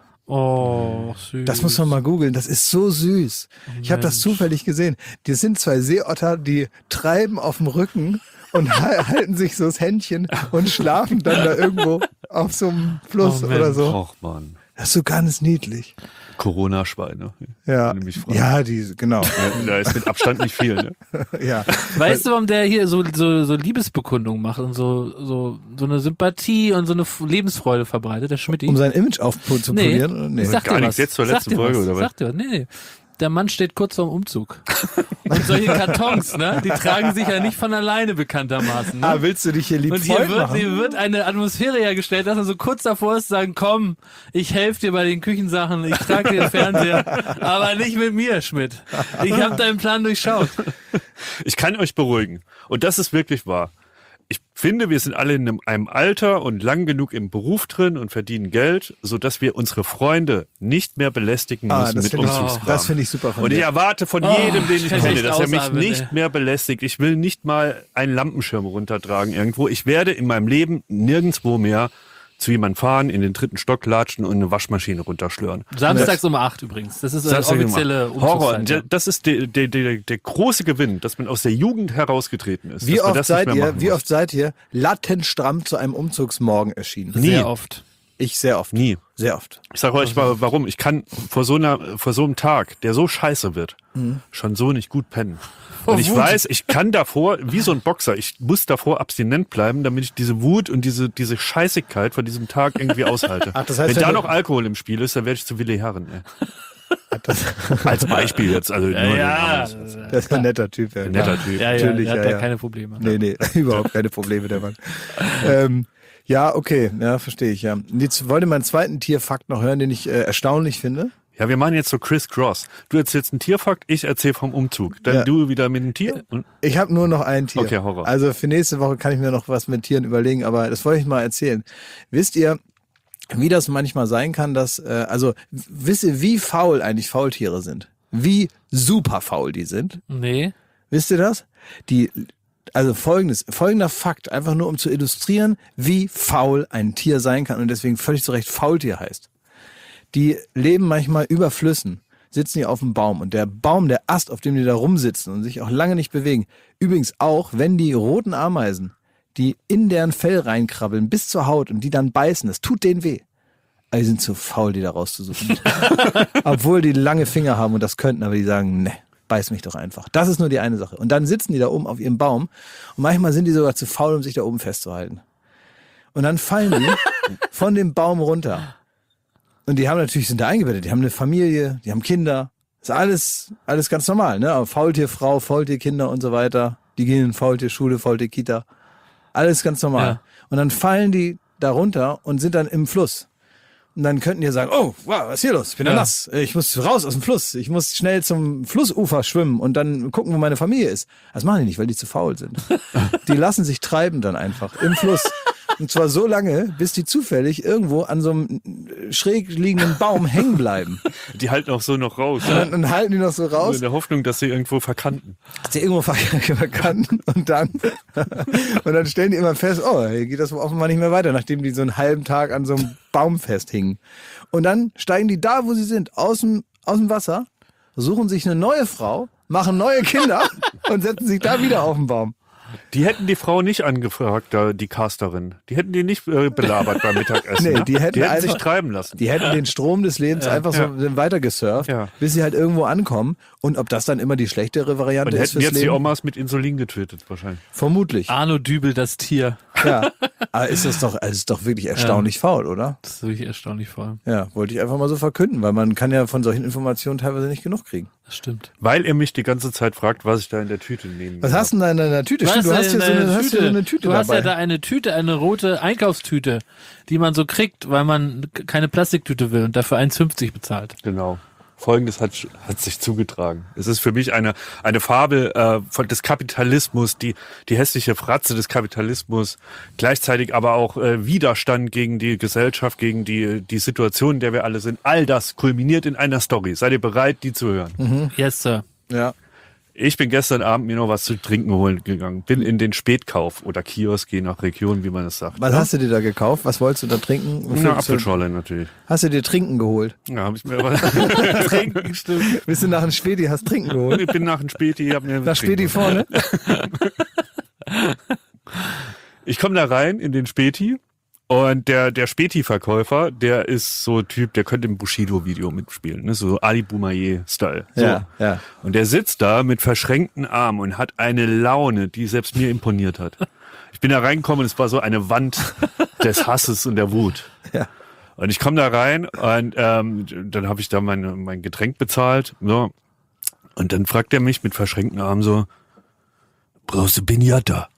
Speaker 2: Oh, süß.
Speaker 1: Das muss man mal googeln, das ist so süß. Ich habe das zufällig gesehen. Das sind zwei Seeotter, die treiben auf dem Rücken und halten sich so das Händchen und schlafen dann da irgendwo auf so einem Fluss
Speaker 2: Oh,
Speaker 1: oder
Speaker 2: Mensch.
Speaker 1: so.
Speaker 3: Och, Mann.
Speaker 1: Das ist so ganz niedlich.
Speaker 3: Corona-Schweine.
Speaker 1: Ja,
Speaker 3: Wenn du mich fragst.
Speaker 1: ja, die, genau.
Speaker 3: Da ist mit Abstand nicht viel, ne?
Speaker 1: ja.
Speaker 2: Weißt du, warum der hier so, so, so Liebesbekundungen macht und so, so, so eine Sympathie und so eine F- Lebensfreude verbreitet, der Schmidt?
Speaker 1: Um sein Image aufzupolieren? oder? Nee.
Speaker 2: Ich sag
Speaker 3: Gar
Speaker 2: dir
Speaker 3: nichts,
Speaker 2: was.
Speaker 3: jetzt zur
Speaker 2: Sag
Speaker 3: letzten
Speaker 2: dir
Speaker 3: Folge,
Speaker 2: was.
Speaker 3: oder was?
Speaker 2: Sag dir was. Nee, nee. Der Mann steht kurz vorm Umzug. Und solche Kartons, ne, die tragen sich ja nicht von alleine bekanntermaßen. Ne?
Speaker 1: Ah, willst du dich hier lieb
Speaker 2: Und hier
Speaker 1: Freund
Speaker 2: wird,
Speaker 1: machen?
Speaker 2: hier wird eine Atmosphäre hergestellt, dass er so kurz davor ist, zu sagen, komm, ich helfe dir bei den Küchensachen, ich trage dir den Fernseher, aber nicht mit mir, Schmidt. Ich habe deinen Plan durchschaut.
Speaker 3: Ich kann euch beruhigen. Und das ist wirklich wahr. Ich finde, wir sind alle in einem, einem Alter und lang genug im Beruf drin und verdienen Geld, sodass wir unsere Freunde nicht mehr belästigen
Speaker 1: Ah,
Speaker 3: müssen
Speaker 1: das
Speaker 3: mit
Speaker 1: finde ich,
Speaker 3: Umzugskram.
Speaker 1: das finde ich super von
Speaker 3: Und ich
Speaker 1: dir.
Speaker 3: erwarte von
Speaker 2: Oh,
Speaker 3: jedem, den ich
Speaker 2: fällt
Speaker 3: kenne,
Speaker 2: echt
Speaker 3: dass er mich
Speaker 2: ausatmen,
Speaker 3: nicht
Speaker 2: ey.
Speaker 3: mehr belästigt. Ich will nicht mal einen Lampenschirm runtertragen irgendwo. Ich werde in meinem Leben nirgendwo mehr zu jemandem fahren, in den dritten Stock latschen und eine Waschmaschine runterschlören.
Speaker 2: Samstags um acht übrigens. Das ist eine
Speaker 3: Samstag
Speaker 2: offizielle
Speaker 3: immer. Horror.
Speaker 2: Umzugszeit.
Speaker 3: Das ist der, der, der, der große Gewinn, dass man aus der Jugend herausgetreten ist.
Speaker 1: Wie
Speaker 3: dass man
Speaker 1: oft
Speaker 3: das nicht
Speaker 1: seid
Speaker 3: mehr
Speaker 1: ihr,
Speaker 3: machen
Speaker 1: wie
Speaker 3: muss.
Speaker 1: oft seid ihr lattenstramm zu einem Umzugsmorgen erschienen?
Speaker 3: Nie.
Speaker 2: Sehr oft.
Speaker 1: Ich sehr oft.
Speaker 3: Nie.
Speaker 1: Sehr oft.
Speaker 3: Ich sage euch mal, warum. Ich kann vor so einer, vor so einem Tag, der so scheiße wird, schon so nicht gut pennen. Und ich
Speaker 2: Wut.
Speaker 3: weiß, ich kann davor, wie so ein Boxer, ich muss davor abstinent bleiben, damit ich diese Wut und diese, diese Scheißigkeit von diesem Tag irgendwie aushalte.
Speaker 1: Ach, das heißt,
Speaker 3: wenn
Speaker 1: wenn
Speaker 3: da
Speaker 1: du-
Speaker 3: noch Alkohol im Spiel ist, dann werde ich zu Willi Herren. Ey. Als Beispiel jetzt. Also nur
Speaker 2: Ja,
Speaker 3: den Namen.
Speaker 1: Das ist ein netter Typ. Ja.
Speaker 3: Ein netter Typ.
Speaker 2: ja, ja,
Speaker 1: Natürlich,
Speaker 2: der hat
Speaker 1: ja,
Speaker 2: da
Speaker 1: ja.
Speaker 2: keine Probleme.
Speaker 1: Nee, nee, überhaupt keine Probleme, der Mann. ähm, ja, okay, ja, verstehe ich, ja. Jetzt wollte ich meinen zweiten Tierfakt noch hören, den ich äh, erstaunlich finde.
Speaker 3: Ja, wir machen jetzt so Criss Cross. Du erzählst einen Tierfakt, ich erzähle vom Umzug. Dann
Speaker 1: Ja.
Speaker 3: du wieder mit einem Tier. Und
Speaker 1: Ich habe nur noch ein Tier.
Speaker 3: Okay, Horror.
Speaker 1: Also für nächste Woche kann ich mir noch was mit Tieren überlegen, aber das wollte ich mal erzählen. Wisst ihr, wie das manchmal sein kann, dass, äh, also w- wisst ihr, wie faul eigentlich Faultiere sind? Wie super faul die sind?
Speaker 2: Nee.
Speaker 1: Wisst ihr das? Die, also folgendes, folgender Fakt, einfach nur um zu illustrieren, wie faul ein Tier sein kann und deswegen völlig zu Recht Faultier heißt. Die leben manchmal über Flüssen, sitzen die auf dem Baum und der Baum, der Ast, auf dem die da rumsitzen und sich auch lange nicht bewegen, übrigens auch, wenn die roten Ameisen, die in deren Fell reinkrabbeln bis zur Haut und die dann beißen, das tut denen weh. Aber die sind zu faul, die da rauszusuchen. Obwohl die lange Finger haben und das könnten, aber die sagen, ne, beiß mich doch einfach. Das ist nur die eine Sache. Und dann sitzen die da oben auf ihrem Baum und manchmal sind die sogar zu faul, um sich da oben festzuhalten. Und dann fallen die von dem Baum runter. Und die haben natürlich, sind da eingebettet, die haben eine Familie, die haben Kinder. Ist alles, alles ganz normal, ne? Aber Faultierfrau, Faultierkinder und so weiter. Die gehen in Faultierschule, Faultierkita. Alles ganz normal.
Speaker 2: Ja.
Speaker 1: Und dann fallen die da runter und sind dann im Fluss. Und dann könnten die sagen, oh, wow, was ist hier los? Ich bin ja nass. Ich muss raus aus dem Fluss. Ich muss schnell zum Flussufer schwimmen und dann gucken, wo meine Familie ist. Das machen die nicht, weil die zu faul sind. Die lassen sich treiben dann einfach im Fluss. Und zwar so lange, bis die zufällig irgendwo an so einem schräg liegenden Baum hängen bleiben.
Speaker 3: Die halten auch so noch raus.
Speaker 1: Und dann, dann halten die noch so raus.
Speaker 3: In der Hoffnung, dass sie irgendwo verkanten.
Speaker 1: Dass sie irgendwo verkanten und dann und dann stellen die immer fest, oh, hier geht das offenbar nicht mehr weiter, nachdem die so einen halben Tag an so einem Baum festhingen. Und dann steigen die da, wo sie sind, aus dem, aus dem Wasser, suchen sich eine neue Frau, machen neue Kinder und setzen sich da wieder auf den Baum.
Speaker 3: Die hätten die Frau nicht angefragt, da, die Casterin. Die hätten die nicht äh, belabert beim Mittagessen.
Speaker 1: Nee, die hätten,
Speaker 3: die hätten
Speaker 1: einfach,
Speaker 3: sich treiben lassen.
Speaker 1: Die hätten den Strom des Lebens ja, einfach so ja. weiter gesurft, ja. bis sie halt irgendwo ankommen. Und ob das dann immer die schlechtere Variante
Speaker 3: und
Speaker 1: ist
Speaker 3: fürs jetzt
Speaker 1: Leben?
Speaker 3: Die Omas mit Insulin getötet wahrscheinlich.
Speaker 1: Vermutlich.
Speaker 2: Arno Dübel, das Tier.
Speaker 1: Ja, aber ist das doch, also ist doch wirklich erstaunlich ja. faul, oder?
Speaker 2: Das ist wirklich erstaunlich faul.
Speaker 1: Ja, wollte ich einfach mal so verkünden, weil man kann ja von solchen Informationen teilweise nicht genug kriegen.
Speaker 2: Das stimmt.
Speaker 3: Weil er mich die ganze Zeit fragt, was ich da in der Tüte nehme.
Speaker 1: Was hast du denn da in deiner Tüte?
Speaker 2: Du
Speaker 1: Stimmt,
Speaker 2: hast,
Speaker 1: du hast hier so eine,
Speaker 2: Tüte.
Speaker 1: hast hier so eine Tüte
Speaker 2: Du hast
Speaker 1: dabei.
Speaker 2: ja da eine Tüte, eine rote Einkaufstüte, die man so kriegt, weil man keine Plastiktüte will und dafür eins fünfzig bezahlt.
Speaker 3: Genau. Folgendes hat, hat sich zugetragen. Es ist für mich eine, eine Fabel äh, von des Kapitalismus, die, die hässliche Fratze des Kapitalismus, gleichzeitig aber auch äh, Widerstand gegen die Gesellschaft, gegen die, die Situation, in der wir alle sind. All das kulminiert in einer Story. Seid ihr bereit, die zu hören?
Speaker 2: Mhm. Yes, Sir.
Speaker 1: Ja.
Speaker 3: Ich bin gestern Abend mir noch was zu trinken holen gegangen. Bin in den Spätkauf oder Kiosk, je nach Region, wie man es sagt.
Speaker 1: Was
Speaker 3: ja?
Speaker 1: hast du dir da gekauft? Was wolltest du da trinken?
Speaker 3: Eine Apfelschorle natürlich.
Speaker 1: Hast du dir Trinken geholt?
Speaker 3: Ja, habe ich mir aber Trinken, stimmt.
Speaker 1: Bist du nach einem Späti, hast Trinken geholt?
Speaker 3: Ich bin nach einem Späti, hab mir
Speaker 1: nach Späti vorne?
Speaker 3: Ich komme da rein in den Späti. Und der, der Späti-Verkäufer, der ist so Typ, der könnte im Bushido-Video mitspielen, ne? So Ali Boumaier-Style. So.
Speaker 1: Ja, ja.
Speaker 3: Und der sitzt da mit verschränkten Armen und hat eine Laune, die selbst mir imponiert hat. Ich bin da reingekommen und es war so eine Wand des Hasses und der Wut.
Speaker 1: Ja.
Speaker 3: Und ich komme da rein und ähm, dann habe ich da mein, mein Getränk bezahlt. So. Und dann fragt er mich mit verschränkten Armen so, brauchst du Pinata?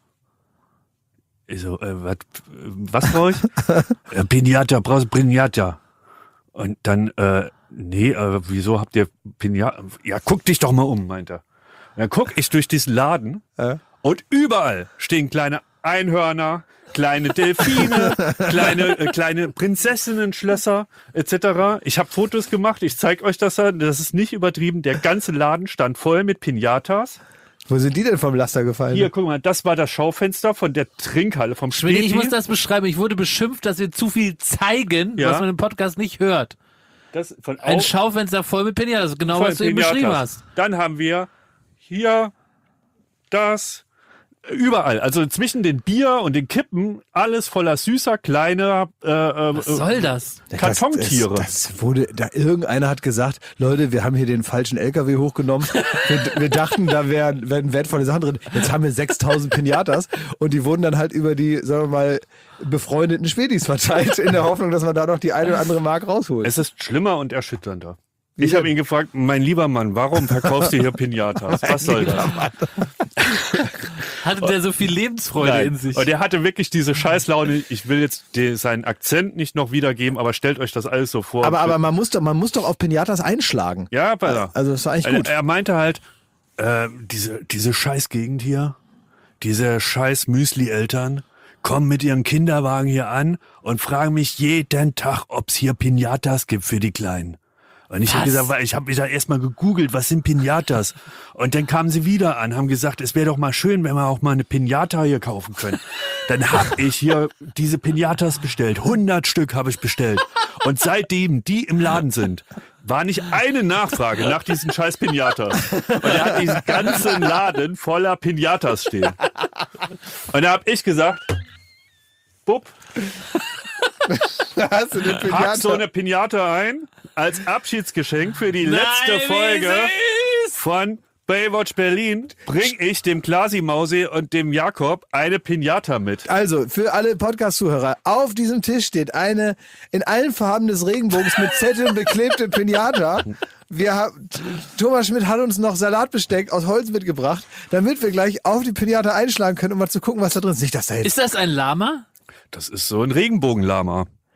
Speaker 3: Ich so, äh, wat, was brauche ich? äh, Pinata, brauchst du Pinata? Und dann, äh, nee, äh, wieso habt ihr Pinata? Ja, guck dich doch mal um, meint er. Und dann guck ich durch diesen Laden äh? und überall stehen kleine Einhörner, kleine Delfine, kleine äh, kleine Prinzessinnen-Schlösser et cetera. Ich habe Fotos gemacht, ich zeig euch das, das ist nicht übertrieben. Der ganze Laden stand voll mit Pinatas.
Speaker 1: Wo sind die denn vom Laster gefallen?
Speaker 3: Hier, guck mal, das war das Schaufenster von der Trinkhalle vom Späti.
Speaker 2: Ich muss das beschreiben. Ich wurde beschimpft, dass wir zu viel zeigen, ja. was man im Podcast nicht hört.
Speaker 3: Das von
Speaker 2: Ein Schaufenster voll mit Pinatas, genau was du eben
Speaker 3: Pinatas.
Speaker 2: beschrieben hast.
Speaker 3: Dann haben wir hier das, überall, also zwischen den Bier und den Kippen, alles voller süßer, kleiner äh,
Speaker 2: Was soll das?
Speaker 3: Kartontiere.
Speaker 1: Das, das wurde, da irgendeiner hat gesagt, Leute, wir haben hier den falschen L K W hochgenommen. Wir, wir dachten, da wären, wären wertvolle Sachen drin. Jetzt haben wir sechstausend Pinatas und die wurden dann halt über die, sagen wir mal, befreundeten Spätis verteilt, in der Hoffnung, dass man da noch die eine oder andere Mark rausholt.
Speaker 3: Es ist schlimmer und erschütternder. Ich habe ihn gefragt, mein lieber Mann, warum verkaufst du hier Pinatas? Was soll das?
Speaker 2: Hatte der so viel Lebensfreude
Speaker 3: Nein.
Speaker 2: in sich?
Speaker 3: Und er hatte wirklich diese Scheißlaune. Ich will jetzt die, seinen Akzent nicht noch wiedergeben, aber stellt euch das alles so vor.
Speaker 1: Aber, aber man muss doch, man muss doch auf Pinatas einschlagen.
Speaker 3: Ja, Alter.
Speaker 1: Also das ist eigentlich gut.
Speaker 3: Er, er meinte halt, äh, diese, diese Scheißgegend hier, diese scheiß Müsli-Eltern kommen mit ihren Kinderwagen hier an und fragen mich jeden Tag, ob's hier Pinatas gibt für die Kleinen. Und ich habe gesagt, ich habe mich da erstmal gegoogelt, was sind Pinatas? Und dann kamen sie wieder an, haben gesagt, es wäre doch mal schön, wenn wir auch mal eine Pinata hier kaufen können. Dann habe ich hier diese Pinatas bestellt. hundert Stück habe ich bestellt. Und seitdem die im Laden sind, war nicht eine Nachfrage nach diesen scheiß Pinatas. Und er hat diesen ganzen Laden voller Pinatas stehen. Und da habe ich gesagt, Bub,
Speaker 1: hast du eine Pinata?
Speaker 3: Pack so eine Pinata ein als Abschiedsgeschenk für die
Speaker 2: Nein,
Speaker 3: letzte Folge
Speaker 2: wie süß.
Speaker 3: von Baywatch Berlin. Bring ich dem Klasi-Mausi und dem Jakob eine Pinata mit.
Speaker 1: Also, für alle Podcast-Zuhörer, auf diesem Tisch steht eine in allen Farben des Regenbogens mit Zetteln beklebte Pinata. Wir haben, Thomas Schmidt hat uns noch Salatbesteck aus Holz mitgebracht, damit wir gleich auf die Pinata einschlagen können, um mal zu gucken, was da drin ist. Nicht, dass da jetzt...
Speaker 2: Ist das ein Lama?
Speaker 3: Das ist so ein Regenbogenlama.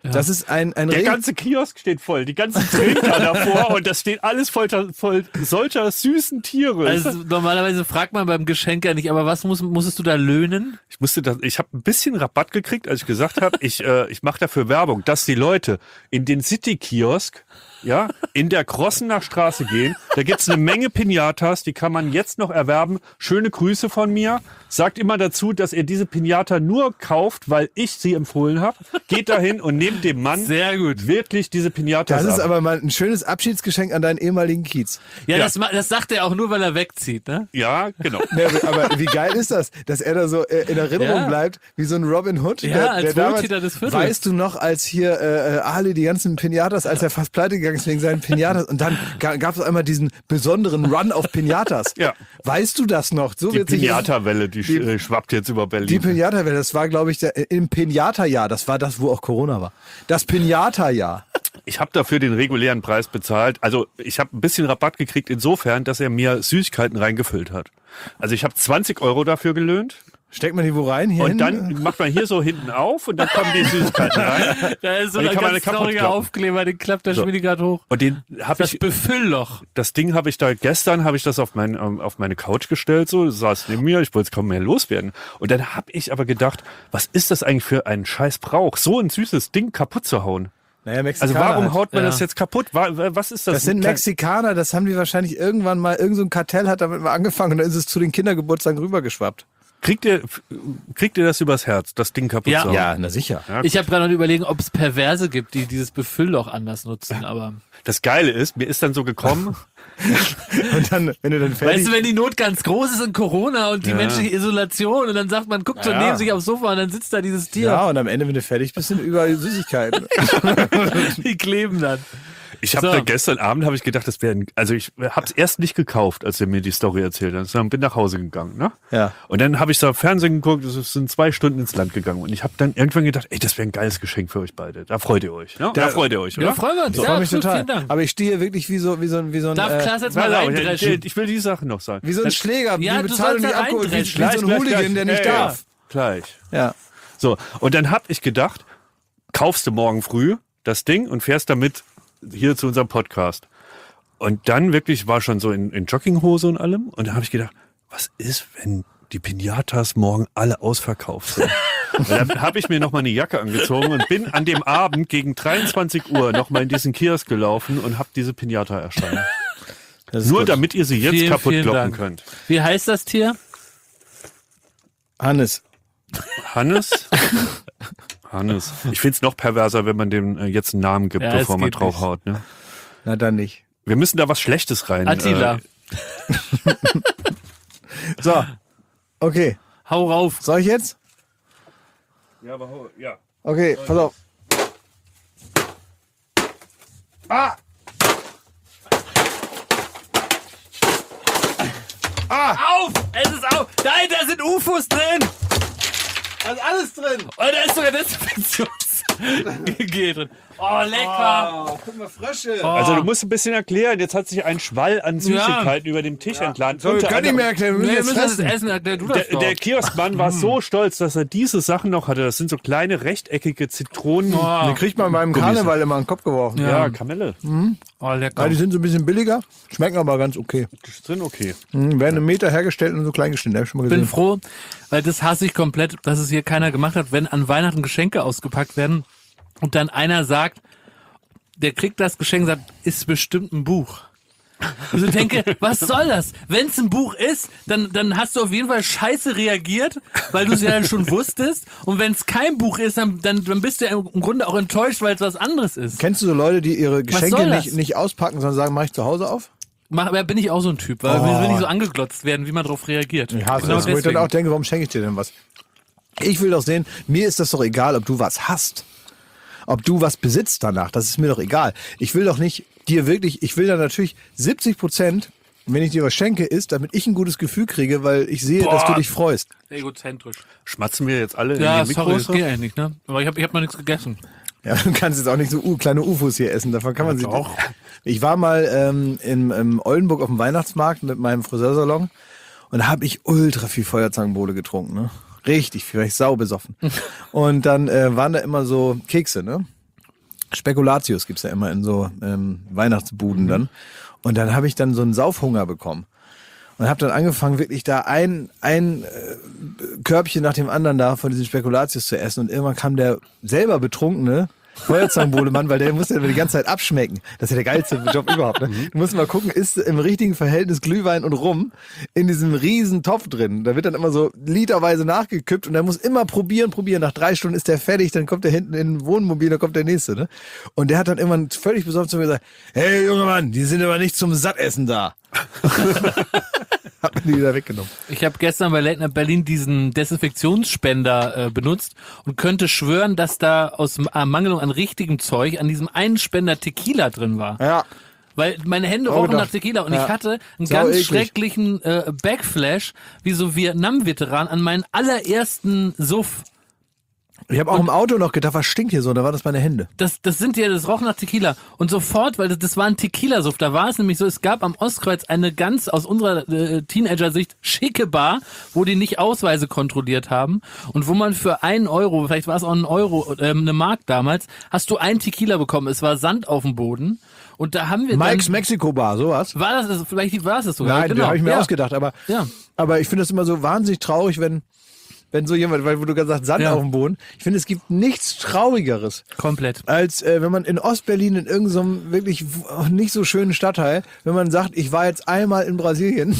Speaker 1: Das ist ein, ein
Speaker 3: Der
Speaker 1: Reg-
Speaker 3: ganze Kiosk steht voll, die ganzen Trinker davor und das steht alles voll, voll solcher süßen Tiere.
Speaker 2: Also normalerweise fragt man beim Geschenk ja nicht, aber was muss, musstest du da löhnen?
Speaker 3: Ich musste das, ich habe ein bisschen Rabatt gekriegt, als ich gesagt habe, ich, äh, ich mache dafür Werbung, dass die Leute in den City-Kiosk, ja, in der Krossener Straße gehen. Da gibt's eine Menge Pinatas, die kann man jetzt noch erwerben. Schöne Grüße von mir. Sagt immer dazu, dass ihr diese Pinata nur kauft, weil ich sie empfohlen habe. Geht dahin und nehmt dem Mann
Speaker 2: Sehr gut.
Speaker 3: wirklich diese Pinatas
Speaker 1: Das ist
Speaker 3: ab.
Speaker 1: aber mal ein schönes Abschiedsgeschenk an deinen ehemaligen Kiez.
Speaker 2: Ja,
Speaker 3: Ja.
Speaker 2: Das, ma- das sagt er auch nur, weil er wegzieht, ne?
Speaker 3: Ja, genau.
Speaker 1: Ne, aber wie geil ist das, dass er da so äh, in Erinnerung
Speaker 2: Ja.
Speaker 1: bleibt, wie so ein Robin Hood.
Speaker 2: Ja, als Wohltäter des Viertels.
Speaker 1: Weißt du noch, als hier äh, Ali die ganzen Pinatas, als er fast pleite gegangen ist wegen seinen Pinatas und dann ga, gab es einmal diesen besonderen Run auf Pinatas.
Speaker 3: Ja.
Speaker 1: Weißt du das noch? So
Speaker 3: Die
Speaker 1: wird sich
Speaker 3: Pinata-Welle, die,
Speaker 1: die-
Speaker 3: äh, schwappt jetzt über Berlin.
Speaker 1: die Pinata-Welle, das war, glaube ich, der, im Pinata-Jahr. Das war das, wo auch Corona war. Das Pinata-Jahr.
Speaker 3: Ich habe dafür den regulären Preis bezahlt. Also ich habe ein bisschen Rabatt gekriegt insofern, dass er mir Süßigkeiten reingefüllt hat. Also ich habe zwanzig Euro dafür gelöhnt.
Speaker 1: Steckt man die wo rein? Hier
Speaker 3: Und
Speaker 1: hin?
Speaker 3: dann macht man hier so hinten auf und dann kommen die Süßigkeiten rein.
Speaker 2: Da ist so
Speaker 3: Und die
Speaker 2: ein
Speaker 3: kann man
Speaker 2: ganz
Speaker 3: kaputt
Speaker 2: trauriger
Speaker 3: klappen.
Speaker 2: Aufkleber, den klappt der
Speaker 3: So.
Speaker 2: Schmiedi gerade hoch.
Speaker 3: Und den habe
Speaker 2: Das
Speaker 3: ich,
Speaker 2: Befüllloch.
Speaker 3: das Ding habe ich da gestern, habe ich das auf, mein, ähm, auf meine Couch gestellt, so saß neben mir, ich wollte es kaum mehr loswerden. Und dann habe ich aber gedacht, was ist das eigentlich für ein scheiß Brauch, so ein süßes Ding kaputt zu hauen?
Speaker 1: Naja,
Speaker 3: Also
Speaker 1: Mexikaner
Speaker 3: warum
Speaker 1: halt.
Speaker 3: haut man
Speaker 2: Ja.
Speaker 3: das jetzt kaputt? Wa- wa- Was ist das?
Speaker 1: Das sind
Speaker 3: Kein-
Speaker 1: Mexikaner, das haben die wahrscheinlich irgendwann mal, irgend so ein Kartell hat damit mal angefangen und dann ist es zu den Kindergeburtstagen rübergeschwappt.
Speaker 3: Kriegt ihr, kriegt ihr das übers Herz, das Ding kaputt
Speaker 2: Ja.
Speaker 3: zu hauen?
Speaker 1: Ja, na sicher.
Speaker 3: Ja,
Speaker 2: Ich habe gerade noch überlegen, ob es Perverse gibt, die dieses Befüllloch anders nutzen, aber
Speaker 3: Das Geile ist, mir ist dann so gekommen,
Speaker 1: Und dann, wenn du dann fertig
Speaker 2: weißt du, wenn die Not ganz groß ist in Corona und die
Speaker 3: Ja.
Speaker 2: menschliche Isolation und dann sagt man, guckt so
Speaker 1: Ja.
Speaker 2: neben sich aufs Sofa und dann sitzt da dieses Tier.
Speaker 1: ja, und am Ende, wenn du fertig bist, sind überall Süßigkeiten.
Speaker 2: Die kleben dann.
Speaker 3: ich habe
Speaker 2: So.
Speaker 3: da gestern Abend habe ich gedacht, das wäre, also ich habe es erst nicht gekauft, als er mir die Story erzählt hat, sondern bin nach Hause gegangen, ne?
Speaker 1: Ja.
Speaker 3: Und dann habe ich da Fernsehen geguckt, es sind zwei Stunden ins Land gegangen und ich habe dann irgendwann gedacht, ey, das wäre ein geiles Geschenk für euch beide. Da freut ihr euch, ne? Da,
Speaker 1: Da-
Speaker 3: freut ihr euch, oder?
Speaker 2: Ja, freuen wir uns.
Speaker 1: Ich
Speaker 2: Ja,
Speaker 1: freue mich
Speaker 2: absolut,
Speaker 1: total.
Speaker 2: vielen Dank.
Speaker 1: Aber ich stehe wirklich wie so, wie so, ein- wie so ein,
Speaker 2: Darf
Speaker 1: äh,
Speaker 2: Klaas jetzt mal
Speaker 3: Pass auf, ich,
Speaker 2: reindreschen?
Speaker 3: ich will die Sache noch sagen.
Speaker 1: wie so ein Schläger,
Speaker 2: Ja,
Speaker 1: die
Speaker 2: du
Speaker 1: Bezahlung
Speaker 2: sollst
Speaker 1: nicht
Speaker 2: da
Speaker 1: abgeholt, wie, wie
Speaker 2: reindreschen.
Speaker 1: so ein Hooligan, der nicht
Speaker 3: Ja, ja.
Speaker 1: darf.
Speaker 3: Gleich.
Speaker 1: Ja.
Speaker 3: So, und dann hab ich gedacht, kaufst du morgen früh das Ding und fährst damit hier zu unserem Podcast. Und dann wirklich war schon so in, in Jogginghose und allem. Und dann habe ich gedacht, was ist, wenn die Pinatas morgen alle ausverkauft sind? Und dann habe ich mir nochmal eine Jacke angezogen und bin an dem Abend gegen dreiundzwanzig Uhr nochmal in diesen Kiosk gelaufen und habe diese Pinata erstanden.
Speaker 1: Das ist
Speaker 3: Nur
Speaker 1: gut.
Speaker 3: damit ihr sie jetzt
Speaker 2: Vielen,
Speaker 3: kaputt
Speaker 2: vielen
Speaker 3: kloppen
Speaker 2: Dank.
Speaker 3: könnt.
Speaker 2: Wie heißt das Tier?
Speaker 1: Hannes.
Speaker 3: Hannes? Hannes. Ich find's noch perverser, wenn man dem äh, jetzt einen Namen gibt,
Speaker 2: Ja, es
Speaker 3: bevor man
Speaker 2: geht
Speaker 3: draufhaut. Ne?
Speaker 1: Na dann nicht.
Speaker 3: Wir müssen da was Schlechtes rein.
Speaker 2: Attila.
Speaker 3: Äh,
Speaker 1: So. Okay.
Speaker 2: Hau rauf.
Speaker 1: Soll ich jetzt?
Speaker 3: ja, aber hau- ja.
Speaker 1: Okay, pass auf. Ah!
Speaker 2: Auf! Es ist auf! Nein, da sind U F Os drin!
Speaker 1: Da ist alles drin.
Speaker 2: Und da ist sogar Desinfektionsgel drin. Oh, lecker!
Speaker 1: Oh, guck mal, Frösche.
Speaker 2: Oh.
Speaker 3: Also du musst ein bisschen erklären, jetzt hat sich ein Schwall an Süßigkeiten über dem Tisch entladen.
Speaker 1: So, wir
Speaker 3: Unter
Speaker 1: können nicht mehr
Speaker 3: anderem-
Speaker 1: erklären, wir müssen
Speaker 2: Nee, wir
Speaker 1: jetzt
Speaker 2: müssen das
Speaker 1: fressen.
Speaker 2: essen. Erklär du das
Speaker 3: Der,
Speaker 2: doch.
Speaker 3: der Kioskmann war so stolz, dass er diese Sachen noch hatte. Das sind so kleine rechteckige Zitronen.
Speaker 2: Oh.
Speaker 1: Den kriegt man beim Karneval immer in den Kopf geworfen.
Speaker 2: Ja.
Speaker 3: Ja, Kamelle.
Speaker 2: Oh, lecker.
Speaker 1: Ja, die sind so ein bisschen billiger, schmecken aber ganz okay.
Speaker 3: Ist drin, okay.
Speaker 1: Mhm, werden im Meter hergestellt und so klein geschnitten, hab ich schon mal
Speaker 2: Ich bin
Speaker 1: gesehen.
Speaker 2: froh, weil das hasse ich komplett, dass es hier keiner gemacht hat, wenn an Weihnachten Geschenke ausgepackt werden und dann einer sagt, der kriegt das Geschenk und sagt, ist bestimmt ein Buch. Und ich denke, was soll das? Wenn es ein Buch ist, dann, dann hast du auf jeden Fall scheiße reagiert, weil du es ja dann schon wusstest. Und wenn es kein Buch ist, dann, dann, dann bist du ja im Grunde auch enttäuscht, weil es was anderes ist.
Speaker 1: Kennst du so Leute, die ihre Geschenke
Speaker 2: soll das?
Speaker 1: nicht, nicht auspacken, sondern sagen, mach ich zu Hause auf?
Speaker 2: Mach, aber bin ich auch so ein Typ, weil
Speaker 1: Oh.
Speaker 2: wir will nicht so angeglotzt werden, wie man darauf reagiert.
Speaker 1: Ich hasse
Speaker 2: Genau
Speaker 1: das, wo ich dann
Speaker 2: deswegen.
Speaker 1: auch denke, warum schenke ich dir denn was? Ich will doch sehen, mir ist das doch egal, ob du was hast. Ob du was besitzt danach, das ist mir doch egal. Ich will doch nicht dir wirklich, ich will da natürlich siebzig Prozent, wenn ich dir was schenke, ist, damit ich ein gutes Gefühl kriege, weil ich sehe, dass du
Speaker 3: Boah.
Speaker 1: dich freust.
Speaker 2: Egozentrisch.
Speaker 3: Schmatzen wir jetzt alle
Speaker 2: Ja,
Speaker 3: in die
Speaker 2: sorry,
Speaker 3: Mikros?
Speaker 2: das geht eigentlich nicht, ne? Aber ich habe ich hab noch nichts gegessen.
Speaker 1: Ja, du kannst jetzt auch nicht so uh, kleine U F Os hier essen, davon kann man sich
Speaker 2: doch.
Speaker 1: Ich war mal ähm, in, in Oldenburg auf dem Weihnachtsmarkt mit meinem Friseursalon und da habe ich ultra viel Feuerzangenbowle getrunken, ne? Richtig viel, weil ich sau besoffen. Und dann äh, waren da immer so Kekse, ne? Spekulatius gibt's ja immer in so ähm, Weihnachtsbuden mhm. dann. Und dann habe ich dann so einen Saufhunger bekommen. Und habe dann angefangen, wirklich da ein, ein äh, Körbchen nach dem anderen da von diesen Spekulatius zu essen. Und irgendwann kam der selber Betrunkene Feuerzangenbowle-Mann, weil der musste ja die ganze Zeit abschmecken. Das ist ja der geilste Job überhaupt. Ne? Du musst mal gucken, ist im richtigen Verhältnis Glühwein und Rum in diesem riesen Topf drin. Da wird dann immer so literweise nachgekippt und der muss immer probieren, probieren. Nach drei Stunden ist der fertig, dann kommt der hinten in ein Wohnmobil, dann kommt der nächste. Ne? Und der hat dann irgendwann völlig besoffen zu mir gesagt, hey junger Mann, die sind aber nicht zum Sattessen da. Hat mir die wieder weggenommen.
Speaker 2: Ich habe gestern bei Late Night Berlin diesen Desinfektionsspender äh, benutzt und könnte schwören, dass da aus Ermangelung an richtigem Zeug an diesem einen Spender Tequila drin war.
Speaker 1: Ja.
Speaker 2: Weil meine Hände rochen nach Tequila und ja. ich hatte einen Sau ganz eklig. schrecklichen äh, Backflash, wie so Vietnam-Veteran, an meinen allerersten Suff.
Speaker 1: Ich habe auch und im Auto noch gedacht, was stinkt hier so? Da war das meine Hände.
Speaker 2: Das, das sind ja, das roch nach Tequila. Und sofort, weil das, das war ein Tequila-Suff, da war es nämlich so, es gab am Ostkreuz eine ganz, aus unserer äh, Teenager-Sicht, schicke Bar, wo die nicht Ausweise kontrolliert haben und wo man für einen Euro, vielleicht war es auch ein Euro, äh, eine Mark damals, hast du ein Tequila bekommen. Es war Sand auf dem Boden. Und da haben wir
Speaker 1: Mike's
Speaker 2: dann,
Speaker 1: Mexico Bar, sowas?
Speaker 2: War das, vielleicht war es das sogar?
Speaker 1: Nein,
Speaker 2: genau.
Speaker 1: da habe ich mir
Speaker 2: ja.
Speaker 1: ausgedacht, aber,
Speaker 2: ja.
Speaker 1: aber ich finde das immer so wahnsinnig traurig, wenn Wenn so jemand, weil wo du gesagt hast, Sand
Speaker 2: ja.
Speaker 1: auf dem Boden. Ich finde, es gibt nichts Traurigeres.
Speaker 2: Komplett.
Speaker 1: Als äh, wenn man in Ostberlin in irgendeinem wirklich nicht so schönen Stadtteil, wenn man sagt, ich war jetzt einmal in Brasilien,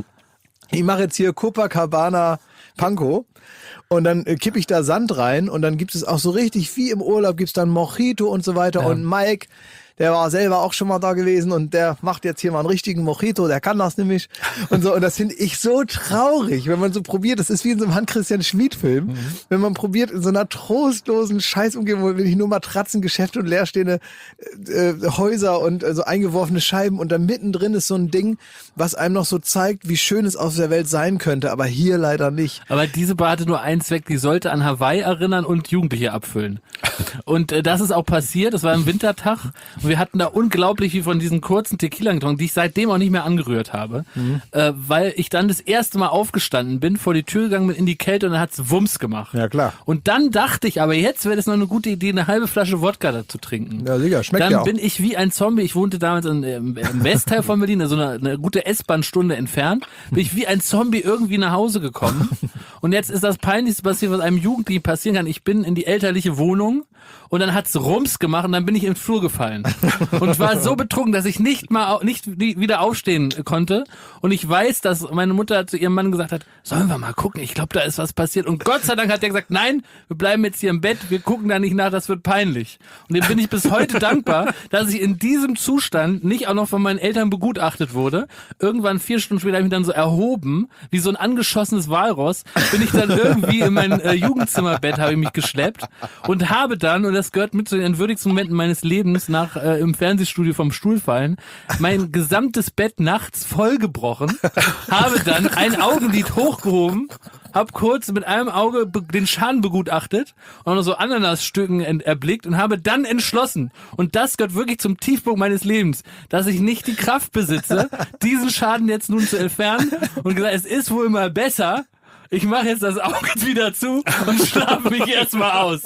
Speaker 1: ich mache jetzt hier Copacabana Panko und dann äh, kippe ich da Sand rein und dann gibt es auch so richtig wie im Urlaub, gibt's dann Mojito und so weiter
Speaker 2: ja.
Speaker 1: und Mike, der war selber auch schon mal da gewesen und der macht jetzt hier mal einen richtigen Mojito, der kann das nämlich und so. Und das finde ich so traurig, wenn man so probiert, das ist wie in so einem Hans-Christian-Schmid-Film, mhm. wenn man probiert in so einer trostlosen Scheißumgebung, wo wirklich nur Matratzengeschäfte und leerstehende äh, Häuser und äh, so eingeworfene Scheiben und da mittendrin ist so ein Ding, was einem noch so zeigt, wie schön es auf der Welt sein könnte, aber hier leider nicht.
Speaker 2: Aber diese Bar hatte nur einen Zweck, die sollte an Hawaii erinnern und Jugendliche abfüllen. Und äh, das ist auch passiert, das war ein Wintertag. Wir hatten da unglaublich viel von diesen kurzen Tequila getrunken, die ich seitdem auch nicht mehr angerührt habe, mhm. äh, weil ich dann das erste Mal aufgestanden bin, vor die Tür gegangen bin in die Kälte und dann hat's Wumms gemacht.
Speaker 1: Ja, klar.
Speaker 2: Und dann dachte ich, aber jetzt wäre das noch eine gute Idee, eine halbe Flasche Wodka da zu trinken.
Speaker 1: Ja, sicher, schmeckt
Speaker 2: dann
Speaker 1: ja auch.
Speaker 2: Bin ich wie ein Zombie, ich wohnte damals in, im, im Westteil von Berlin, also eine, eine gute S-Bahn-Stunde entfernt, bin ich wie ein Zombie irgendwie nach Hause gekommen. Und jetzt ist das Peinlichste passiert, was einem Jugendlichen passieren kann. Ich bin in die elterliche Wohnung und dann hat's Rums gemacht und dann bin ich im Flur gefallen und war so betrunken, dass ich nicht mal nicht wieder aufstehen konnte und ich weiß, dass meine Mutter zu ihrem Mann gesagt hat, sollen wir mal gucken, ich glaube, da ist was passiert und Gott sei Dank hat er gesagt, nein, wir bleiben jetzt hier im Bett, wir gucken da nicht nach, das wird peinlich. Und dem bin ich bis heute dankbar, dass ich in diesem Zustand nicht auch noch von meinen Eltern begutachtet wurde. Irgendwann vier Stunden später habe ich mich dann so erhoben, wie so ein angeschossenes Walross, bin ich dann irgendwie in mein äh, Jugendzimmerbett, habe ich mich geschleppt und habe dann, und das gehört mit zu den entwürdigsten Momenten meines Lebens nach äh, im Fernsehstudio vom Stuhl fallen, mein gesamtes Bett nachts vollgebrochen, habe dann ein Augenlid hochgehoben, habe kurz mit einem Auge be- den Schaden begutachtet und noch so Ananasstücken ent- erblickt und habe dann entschlossen, und das gehört wirklich zum Tiefpunkt meines Lebens, dass ich nicht die Kraft besitze, diesen Schaden jetzt nun zu entfernen und gesagt, es ist wohl mal besser, ich mache jetzt das Auge wieder zu und schlafe mich erstmal aus.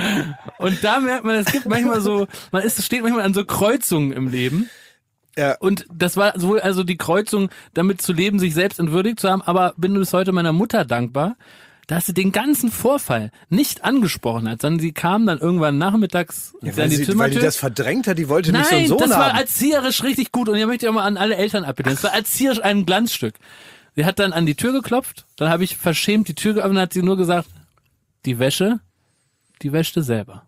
Speaker 2: Und da merkt man, es gibt manchmal so, man ist, steht manchmal an so Kreuzungen im Leben.
Speaker 1: Ja.
Speaker 2: Und das war sowohl also die Kreuzung, damit zu leben, sich selbst entwürdigt zu haben, aber bin bis heute meiner Mutter dankbar, dass sie den ganzen Vorfall nicht angesprochen hat, sondern sie kam dann irgendwann nachmittags
Speaker 1: ja,
Speaker 2: an
Speaker 1: weil,
Speaker 2: die
Speaker 1: sie,
Speaker 2: Zimmertür.
Speaker 1: weil die das verdrängt hat, die wollte
Speaker 2: Nein,
Speaker 1: nicht so einen Sohn haben.
Speaker 2: das war erzieherisch richtig gut und hier möchte ich auch mal an alle Eltern appellieren. Das war erzieherisch ein Glanzstück. Sie hat dann an die Tür geklopft, dann habe ich verschämt die Tür geöffnet und hat sie nur gesagt, die Wäsche, die wäschte selber.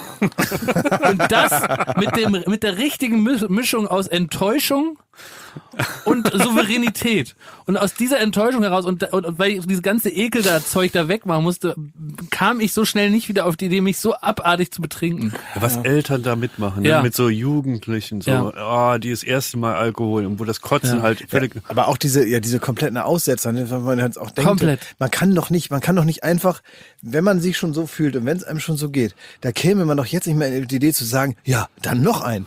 Speaker 2: Und das mit dem mit der richtigen Mischung aus Enttäuschung und Souveränität. Und aus dieser Enttäuschung heraus und, und, und weil ich dieses ganze Ekel da Zeug da wegmachen musste, kam ich so schnell nicht wieder auf die Idee, mich so abartig zu betrinken.
Speaker 3: Was ja. Eltern da mitmachen,
Speaker 2: ja.
Speaker 3: ne? Mit so Jugendlichen, so, ja. oh, die das erste Mal Alkohol und wo das Kotzen
Speaker 2: ja.
Speaker 3: halt völlig.
Speaker 1: Ja, aber auch diese, ja, diese kompletten Aussetzer, ne, wenn man jetzt auch denkt,
Speaker 2: Komplett.
Speaker 1: man kann doch nicht, man kann doch nicht einfach, wenn man sich schon so fühlt und wenn es einem schon so geht, da käme man doch jetzt nicht mehr in die Idee zu sagen, ja, dann noch ein.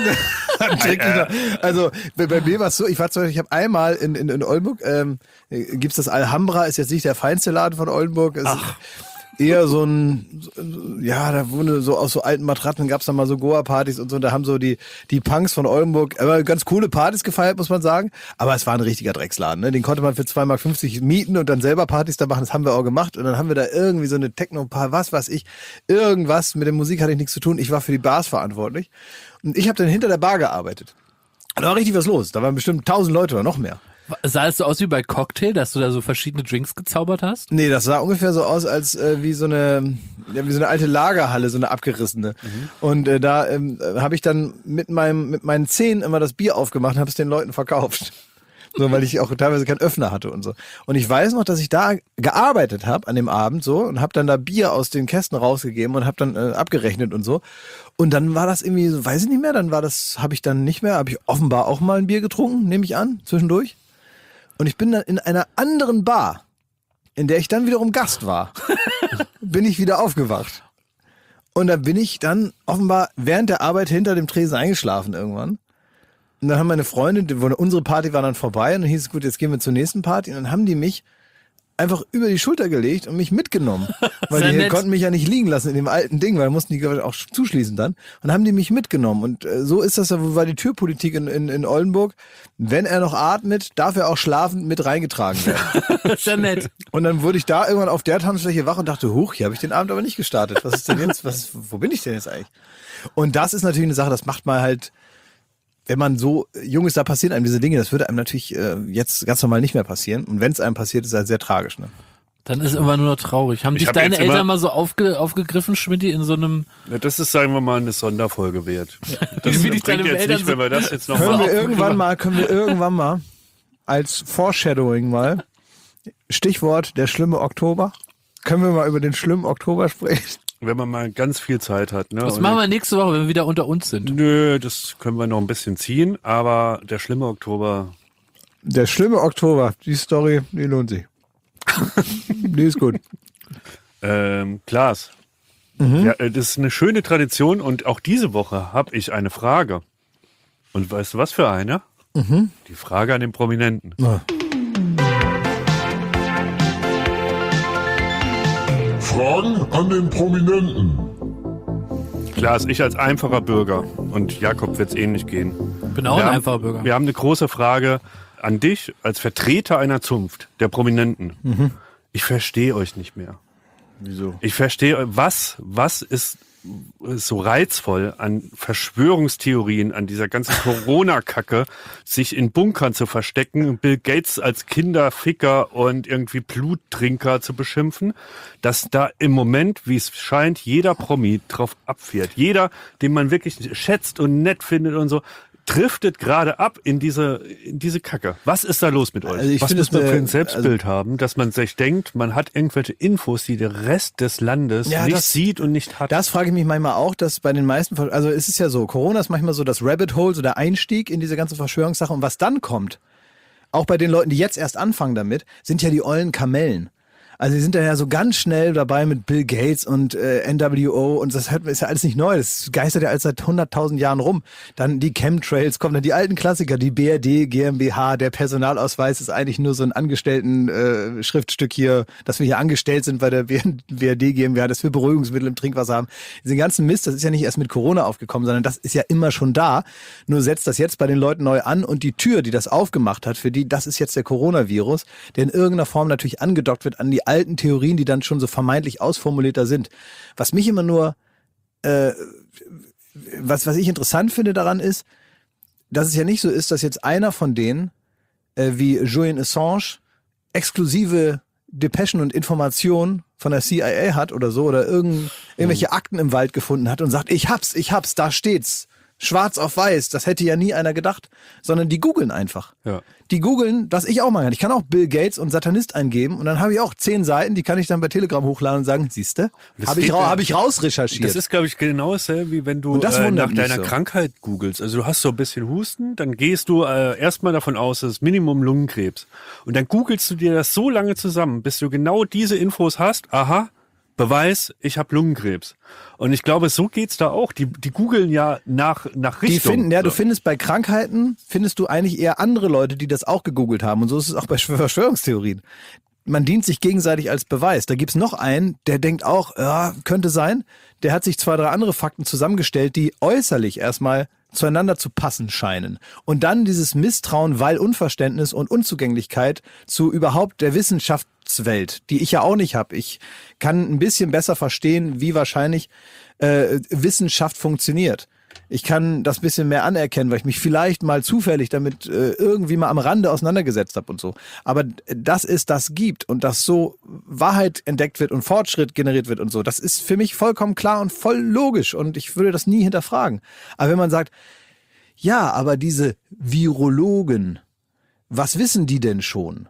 Speaker 1: Also bei, bei mir war es so, ich war zum Beispiel, ich habe einmal in, in, in Oldenburg, ähm, gibt's das Alhambra, ist jetzt nicht der feinste Laden von Oldenburg. Ist, eher so ein, ja, da wurde so aus so alten Matratzen gab's dann mal so Goa-Partys und so, da haben so die die Punks von Oldenburg aber ganz coole Partys gefeiert, muss man sagen, aber es war ein richtiger Drecksladen, ne? Den konnte man für zwei Mark fünfzig mieten und dann selber Partys da machen, das haben wir auch gemacht und dann haben wir da irgendwie so eine Techno-Paar, was weiß ich, irgendwas, mit der Musik hatte ich nichts zu tun, ich war für die Bars verantwortlich und ich habe dann hinter der Bar gearbeitet. Da war richtig was los, da waren bestimmt tausend Leute oder noch mehr.
Speaker 2: Sah es so aus wie bei Cocktail, dass du da so verschiedene Drinks gezaubert hast?
Speaker 1: Nee, das sah ungefähr so aus, als äh, wie so eine ja, wie so eine alte Lagerhalle, so eine abgerissene. Mhm. Und äh, da ähm, habe ich dann mit meinem mit meinen Zehen immer das Bier aufgemacht und habe es den Leuten verkauft. So, weil ich auch teilweise keinen Öffner hatte und so. Und ich weiß noch, dass ich da gearbeitet habe an dem Abend so und habe dann da Bier aus den Kästen rausgegeben und habe dann äh, abgerechnet und so. Und dann war das irgendwie so, weiß ich nicht mehr, dann war das, habe ich dann nicht mehr, habe ich offenbar auch mal ein Bier getrunken, nehme ich an, zwischendurch. Und ich bin dann in einer anderen Bar, in der ich dann wiederum Gast war, bin ich wieder aufgewacht. Und da bin ich dann offenbar während der Arbeit hinter dem Tresen eingeschlafen irgendwann. Und dann haben meine Freunde, unsere Party war dann vorbei und dann hieß es, gut, jetzt gehen wir zur nächsten Party. Und dann haben die mich einfach über die Schulter gelegt und mich mitgenommen. Weil die nett. Konnten mich ja nicht liegen lassen in dem alten Ding, weil da mussten die auch zuschließen dann. Und dann haben die mich mitgenommen. Und äh, so ist das, war die Türpolitik in, in, in Oldenburg. Wenn er noch atmet, darf er auch schlafend mit reingetragen werden.
Speaker 2: Das ist ja nett.
Speaker 1: Und dann wurde ich da irgendwann auf der Tanzfläche wach und dachte, huch, hier habe ich den Abend aber nicht gestartet. Was ist denn jetzt, was, wo bin ich denn jetzt eigentlich? Und das ist natürlich eine Sache, das macht man halt, wenn man so jung ist, da passieren einem diese Dinge, das würde einem natürlich äh, jetzt ganz normal nicht mehr passieren. Und wenn es einem passiert, ist es halt sehr tragisch. Ne?
Speaker 2: Dann ist immer nur noch traurig. Haben
Speaker 3: Ich
Speaker 2: dich
Speaker 3: hab
Speaker 2: deine
Speaker 3: jetzt
Speaker 2: Eltern
Speaker 3: immer-
Speaker 2: mal so aufge, aufgegriffen, Schmidti, in so einem...
Speaker 3: Ja, das ist, sagen wir mal, eine Sonderfolge wert. Das
Speaker 2: Wie
Speaker 3: bringt
Speaker 2: dich deine
Speaker 3: jetzt
Speaker 2: Eltern
Speaker 3: nicht, wenn wir das jetzt noch
Speaker 1: Können
Speaker 3: mal
Speaker 1: wir irgendwann mal, können wir irgendwann mal als Foreshadowing mal, Stichwort der schlimme Oktober, können wir mal über den schlimmen Oktober sprechen?
Speaker 3: wenn man mal ganz viel Zeit hat. Ne?
Speaker 2: Das
Speaker 3: Und
Speaker 2: machen wir nächste Woche, wenn wir wieder unter uns sind.
Speaker 3: Nö, das können wir noch ein bisschen ziehen, aber der schlimme Oktober.
Speaker 1: Der schlimme Oktober, die Story, die lohnt sich. Die ist gut.
Speaker 3: Ähm, Klaas, mhm. ja, das ist eine schöne Tradition und auch diese Woche habe ich eine Frage. Und weißt du was für eine? Mhm. Die Frage an den Prominenten.
Speaker 1: Ja.
Speaker 4: Fragen an den Prominenten.
Speaker 3: Klaas, ich als einfacher Bürger und Jakob wird es ähnlich gehen.
Speaker 2: Bin auch
Speaker 3: wir
Speaker 2: ein
Speaker 3: haben,
Speaker 2: einfacher Bürger.
Speaker 3: Wir haben eine große Frage an dich als Vertreter einer Zunft, der Prominenten. Mhm. Ich verstehe euch nicht mehr.
Speaker 1: Wieso?
Speaker 3: Ich verstehe, was, was ist so reizvoll an Verschwörungstheorien, an dieser ganzen Corona-Kacke, sich in Bunkern zu verstecken, Bill Gates als Kinderficker und irgendwie Bluttrinker zu beschimpfen, dass da im Moment, wie es scheint, jeder Promi drauf abfährt. Jeder, den man wirklich schätzt und nett findet und so, driftet gerade ab in diese in diese Kacke. Was ist da los mit euch?
Speaker 1: Also ich
Speaker 3: Was
Speaker 1: finde
Speaker 3: muss man
Speaker 1: es,
Speaker 3: für ein
Speaker 1: äh,
Speaker 3: Selbstbild haben, dass man sich denkt, man hat irgendwelche Infos, die der Rest des Landes
Speaker 1: Ja,
Speaker 3: nicht
Speaker 1: das-
Speaker 3: sieht und nicht hat?
Speaker 1: Das frage ich mich manchmal auch, dass bei den meisten, also es ist ja so, Corona ist manchmal so das Rabbit Hole, so der Einstieg in diese ganze Verschwörungssache und was dann kommt, auch bei den Leuten, die jetzt erst anfangen damit, sind ja die ollen Kamellen. Also die sind dann ja so ganz schnell dabei mit Bill Gates und äh, N W O und das ist ja alles nicht neu, das geistert ja alles seit hunderttausend Jahren rum. Dann die Chemtrails kommen, dann die alten Klassiker, die B R D, G m b H, der Personalausweis ist eigentlich nur so ein Angestellten-Schriftstück hier, dass wir hier angestellt sind bei der B R D G m b H, dass wir Beruhigungsmittel im Trinkwasser haben. Diesen ganzen Mist, das ist ja nicht erst mit Corona aufgekommen, sondern das ist ja immer schon da. Nur setzt das jetzt bei den Leuten neu an und die Tür, die das aufgemacht hat, für die, das ist jetzt der Coronavirus, der in irgendeiner Form natürlich angedockt wird an die alten Theorien, die dann schon so vermeintlich ausformulierter sind. Was mich immer nur, äh, was, was ich interessant finde daran ist, dass es ja nicht so ist, dass jetzt einer von denen, äh, wie Julian Assange, exklusive Depeschen und Informationen von der C I A hat oder so, oder irgend, irgendwelche Akten im Wald gefunden hat und sagt, ich hab's, ich hab's, da steht's. Schwarz auf weiß, das hätte ja nie einer gedacht, sondern die googeln einfach.
Speaker 3: Ja.
Speaker 1: Die googeln, was ich auch machen kann. Ich kann auch Bill Gates und Satanist eingeben und dann habe ich auch zehn Seiten, die kann ich dann bei Telegram hochladen und sagen, siehste,
Speaker 3: Das
Speaker 1: habe ich,
Speaker 3: geht
Speaker 1: ra
Speaker 3: ja-
Speaker 1: hab ich rausrecherchiert.
Speaker 3: Das ist, glaube ich, genau dasselbe, wie wenn du
Speaker 1: Und das
Speaker 3: äh,
Speaker 1: wundert
Speaker 3: nach
Speaker 1: mich
Speaker 3: deiner
Speaker 1: so.
Speaker 3: Krankheit googelst. Also du hast so ein bisschen Husten, dann gehst du äh, erstmal davon aus, das ist Minimum Lungenkrebs. Und dann googelst du dir das so lange zusammen, bis du genau diese Infos hast. Aha, Beweis, ich habe Lungenkrebs. Und ich glaube, so geht's da auch. Die, die googeln ja nach, nach Richtung.
Speaker 1: Die finden, ja, du
Speaker 3: So.
Speaker 1: findest bei Krankheiten, findest du eigentlich eher andere Leute, die das auch gegoogelt haben. Und so ist es auch bei Verschwörungstheorien. man dient sich gegenseitig als Beweis. Da gibt's noch einen, der denkt auch, ja, könnte sein. Der hat sich zwei, drei andere Fakten zusammengestellt, die äußerlich erstmal zueinander zu passen scheinen. Und dann dieses Misstrauen, weil Unverständnis und Unzugänglichkeit zu überhaupt der Wissenschaftswelt, die ich ja auch nicht habe. Ich kann ein bisschen besser verstehen, wie wahrscheinlich äh, Wissenschaft funktioniert. Ich kann das bisschen mehr anerkennen, weil ich mich vielleicht mal zufällig damit äh, irgendwie mal am Rande auseinandergesetzt habe und so. Aber dass es das gibt und dass so Wahrheit entdeckt wird und Fortschritt generiert wird und so, das ist für mich vollkommen klar und voll logisch und ich würde das nie hinterfragen. Aber wenn man sagt, ja, aber diese Virologen, was wissen die denn schon?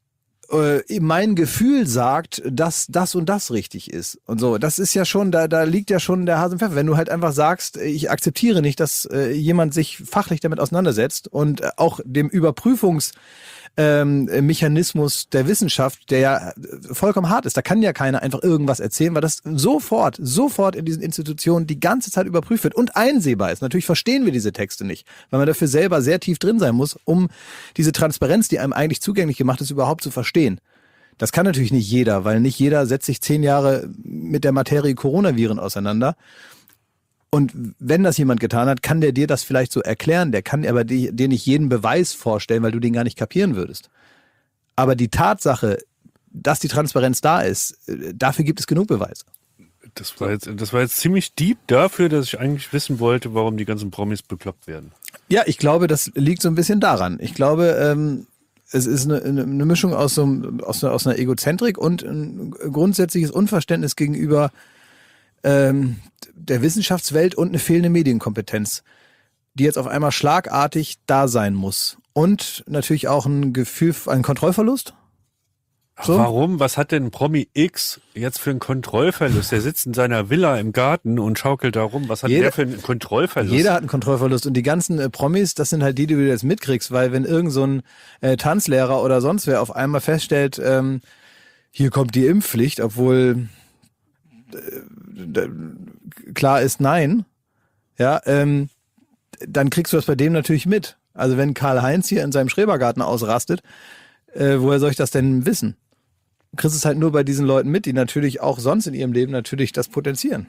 Speaker 1: Mein Gefühl sagt, dass das und das richtig ist. Und so, das ist ja schon, da, da liegt ja schon der Hase im Pfeffer. Wenn du halt einfach sagst, ich akzeptiere nicht, dass äh, jemand sich fachlich damit auseinandersetzt und äh, auch dem Überprüfungs ähm, Mechanismus der Wissenschaft, der ja vollkommen hart ist. Da kann ja keiner einfach irgendwas erzählen, weil das sofort, sofort in diesen Institutionen die ganze Zeit überprüft wird und einsehbar ist. Natürlich verstehen wir diese Texte nicht, weil man dafür selber sehr tief drin sein muss, um diese Transparenz, die einem eigentlich zugänglich gemacht ist, überhaupt zu verstehen. Das kann natürlich nicht jeder, weil nicht jeder setzt sich zehn Jahre mit der Materie Coronaviren auseinander. Und wenn das jemand getan hat, kann der dir das vielleicht so erklären, der kann aber dir nicht jeden Beweis vorstellen, weil du den gar nicht kapieren würdest. Aber die Tatsache, dass die Transparenz da ist, dafür gibt es genug Beweise.
Speaker 3: Das war jetzt, das war jetzt ziemlich deep dafür, dass ich eigentlich wissen wollte, warum die ganzen Promis bekloppt werden.
Speaker 1: Ja, ich glaube, das liegt so ein bisschen daran. Ich glaube, ähm, es ist eine, eine Mischung aus, so, aus, einer, aus einer Egozentrik und ein grundsätzliches Unverständnis gegenüber ähm, der Wissenschaftswelt und eine fehlende Medienkompetenz, die jetzt auf einmal schlagartig da sein muss. Und natürlich auch ein Gefühl, ein Kontrollverlust.
Speaker 3: So? Warum? Was hat denn Promi X jetzt für einen Kontrollverlust? Der sitzt in seiner Villa im Garten und schaukelt da rum. Was hat jeder, der für einen Kontrollverlust?
Speaker 1: Jeder hat einen Kontrollverlust. Und die ganzen äh, Promis, das sind halt die, die du jetzt mitkriegst. Weil wenn irgend so ein äh, Tanzlehrer oder sonst wer auf einmal feststellt, ähm, hier kommt die Impfpflicht, obwohl äh, klar ist nein, ja, ähm, dann kriegst du das bei dem natürlich mit. Also wenn Karl-Heinz hier in seinem Schrebergarten ausrastet, äh, woher soll ich das denn wissen? Du kriegst es halt nur bei diesen Leuten mit, die natürlich auch sonst in ihrem Leben natürlich das potenzieren.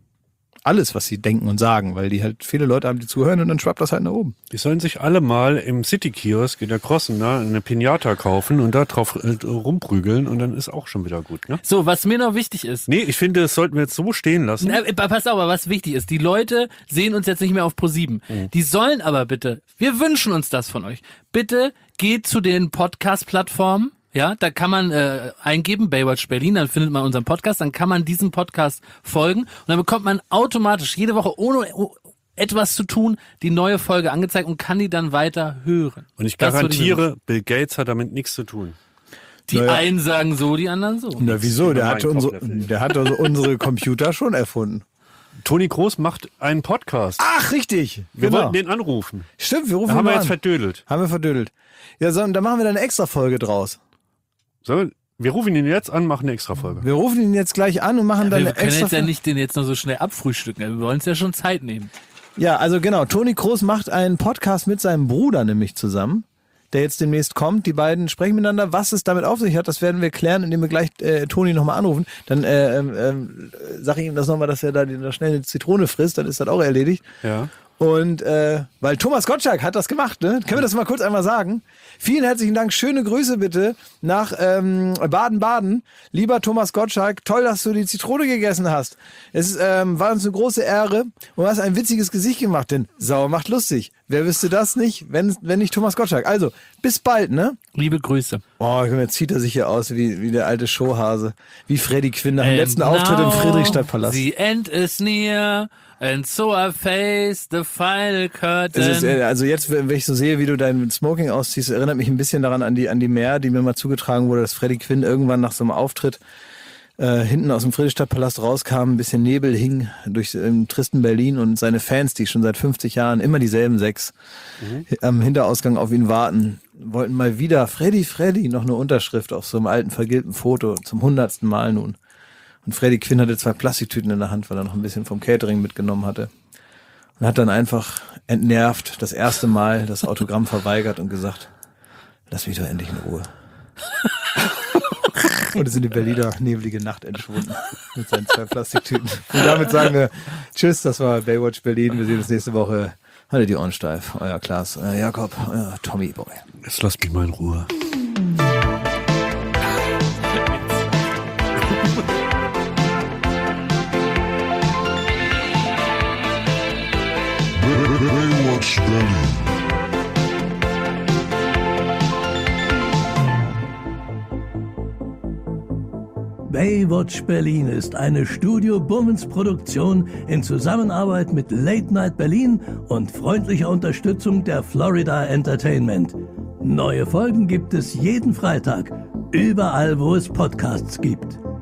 Speaker 1: Alles, was sie denken und sagen, weil die halt viele Leute haben, die zuhören und dann schwappt das halt nach oben.
Speaker 3: Die sollen sich alle mal im City-Kiosk in der Crossen ne, eine Pinata kaufen und da drauf äh, rumprügeln und dann ist auch schon wieder gut. Ne?
Speaker 2: So, was mir noch wichtig ist.
Speaker 3: Nee, ich finde, das sollten wir jetzt so stehen lassen.
Speaker 2: Na, pass auf, aber was wichtig ist, die Leute sehen uns jetzt nicht mehr auf ProSieben. Mhm. Die sollen aber bitte, wir wünschen uns das von euch, bitte geht zu den Podcast-Plattformen. Ja, da kann man äh, eingeben, Baywatch Berlin, dann findet man unseren Podcast, dann kann man diesem Podcast folgen und dann bekommt man automatisch jede Woche ohne etwas zu tun die neue Folge angezeigt und kann die dann weiter hören.
Speaker 3: Und ich garantiere, Bill Gates hat damit nichts zu tun.
Speaker 2: Die
Speaker 1: naja.
Speaker 2: einen sagen so, die anderen so.
Speaker 1: Na wieso, der hat, unsere, der hat also unsere Computer schon erfunden.
Speaker 3: Toni Kroos macht einen Podcast.
Speaker 1: Ach, richtig.
Speaker 3: Wir
Speaker 1: genau.
Speaker 3: wollten den anrufen.
Speaker 1: Stimmt, wir rufen
Speaker 3: da
Speaker 1: ihn
Speaker 3: haben wir
Speaker 1: an.
Speaker 3: jetzt verdödelt.
Speaker 1: Haben wir verdödelt. Ja, so, da machen wir dann eine extra Folge draus.
Speaker 3: So, wir rufen ihn jetzt an, machen eine extra Folge.
Speaker 1: Wir rufen ihn jetzt gleich an und machen
Speaker 2: ja,
Speaker 1: dann eine
Speaker 2: extra Folge. Wir können jetzt ja nicht den jetzt noch so schnell abfrühstücken. Wir wollen uns ja schon Zeit nehmen.
Speaker 1: Ja, also genau. Toni Kroos macht einen Podcast mit seinem Bruder nämlich zusammen, der jetzt demnächst kommt. Die beiden sprechen miteinander. Was es damit auf sich hat, das werden wir klären, indem wir gleich äh, Toni nochmal anrufen. Dann äh, äh, äh, sage ich ihm das nochmal, dass er da, da schnell eine Zitrone frisst. Dann ist das auch erledigt.
Speaker 3: Ja.
Speaker 1: Und äh, weil Thomas Gottschalk hat das gemacht, ne? Können wir das mal kurz einmal sagen? Vielen herzlichen Dank, schöne Grüße bitte nach ähm, Baden-Baden. Lieber Thomas Gottschalk, toll, dass du die Zitrone gegessen hast. Es ähm, war uns eine große Ehre und du hast ein witziges Gesicht gemacht, denn Sauer macht lustig. Wer wüsste das nicht, wenn, wenn nicht Thomas Gottschalk. Also, bis bald, ne?
Speaker 2: Liebe Grüße.
Speaker 1: Oh, jetzt zieht er sich hier aus wie, wie der alte Showhase. Wie Freddy Quinn nach dem letzten Auftritt im Friedrichstadtpalast.
Speaker 2: The end is near. And so I face the final curtain.
Speaker 1: Es ist, also jetzt, wenn ich so sehe, wie du dein Smoking ausziehst, erinnert mich ein bisschen daran an die an die Mär, die mir mal zugetragen wurde, dass Freddy Quinn irgendwann nach so einem Auftritt äh, hinten aus dem Friedrichstadtpalast rauskam, ein bisschen Nebel hing durch im tristen Berlin und seine Fans, die schon seit fünfzig Jahren immer dieselben sechs mhm. am Hinterausgang auf ihn warten, wollten mal wieder Freddy, Freddy, noch eine Unterschrift auf so einem alten vergilbten Foto zum hundertsten Mal nun. Und Freddy Quinn hatte zwei Plastiktüten in der Hand, weil er noch ein bisschen vom Catering mitgenommen hatte. Und hat dann einfach entnervt das erste Mal das Autogramm verweigert und gesagt, lass mich doch endlich in Ruhe. Und ist in die Berliner nebelige Nacht entschwunden mit seinen zwei Plastiktüten. Und damit sagen wir tschüss, das war Baywatch Berlin. Wir sehen uns nächste Woche. Haltet die Ohren steif. Euer Klaas, euer Jakob, euer Tommy Boy.
Speaker 3: Jetzt lasst mich mal in Ruhe.
Speaker 4: Baywatch Berlin.
Speaker 5: Baywatch Berlin ist eine Studio Bummens Produktion in Zusammenarbeit mit Late Night Berlin und freundlicher Unterstützung der Florida Entertainment. Neue Folgen gibt es jeden Freitag, überall wo es Podcasts gibt.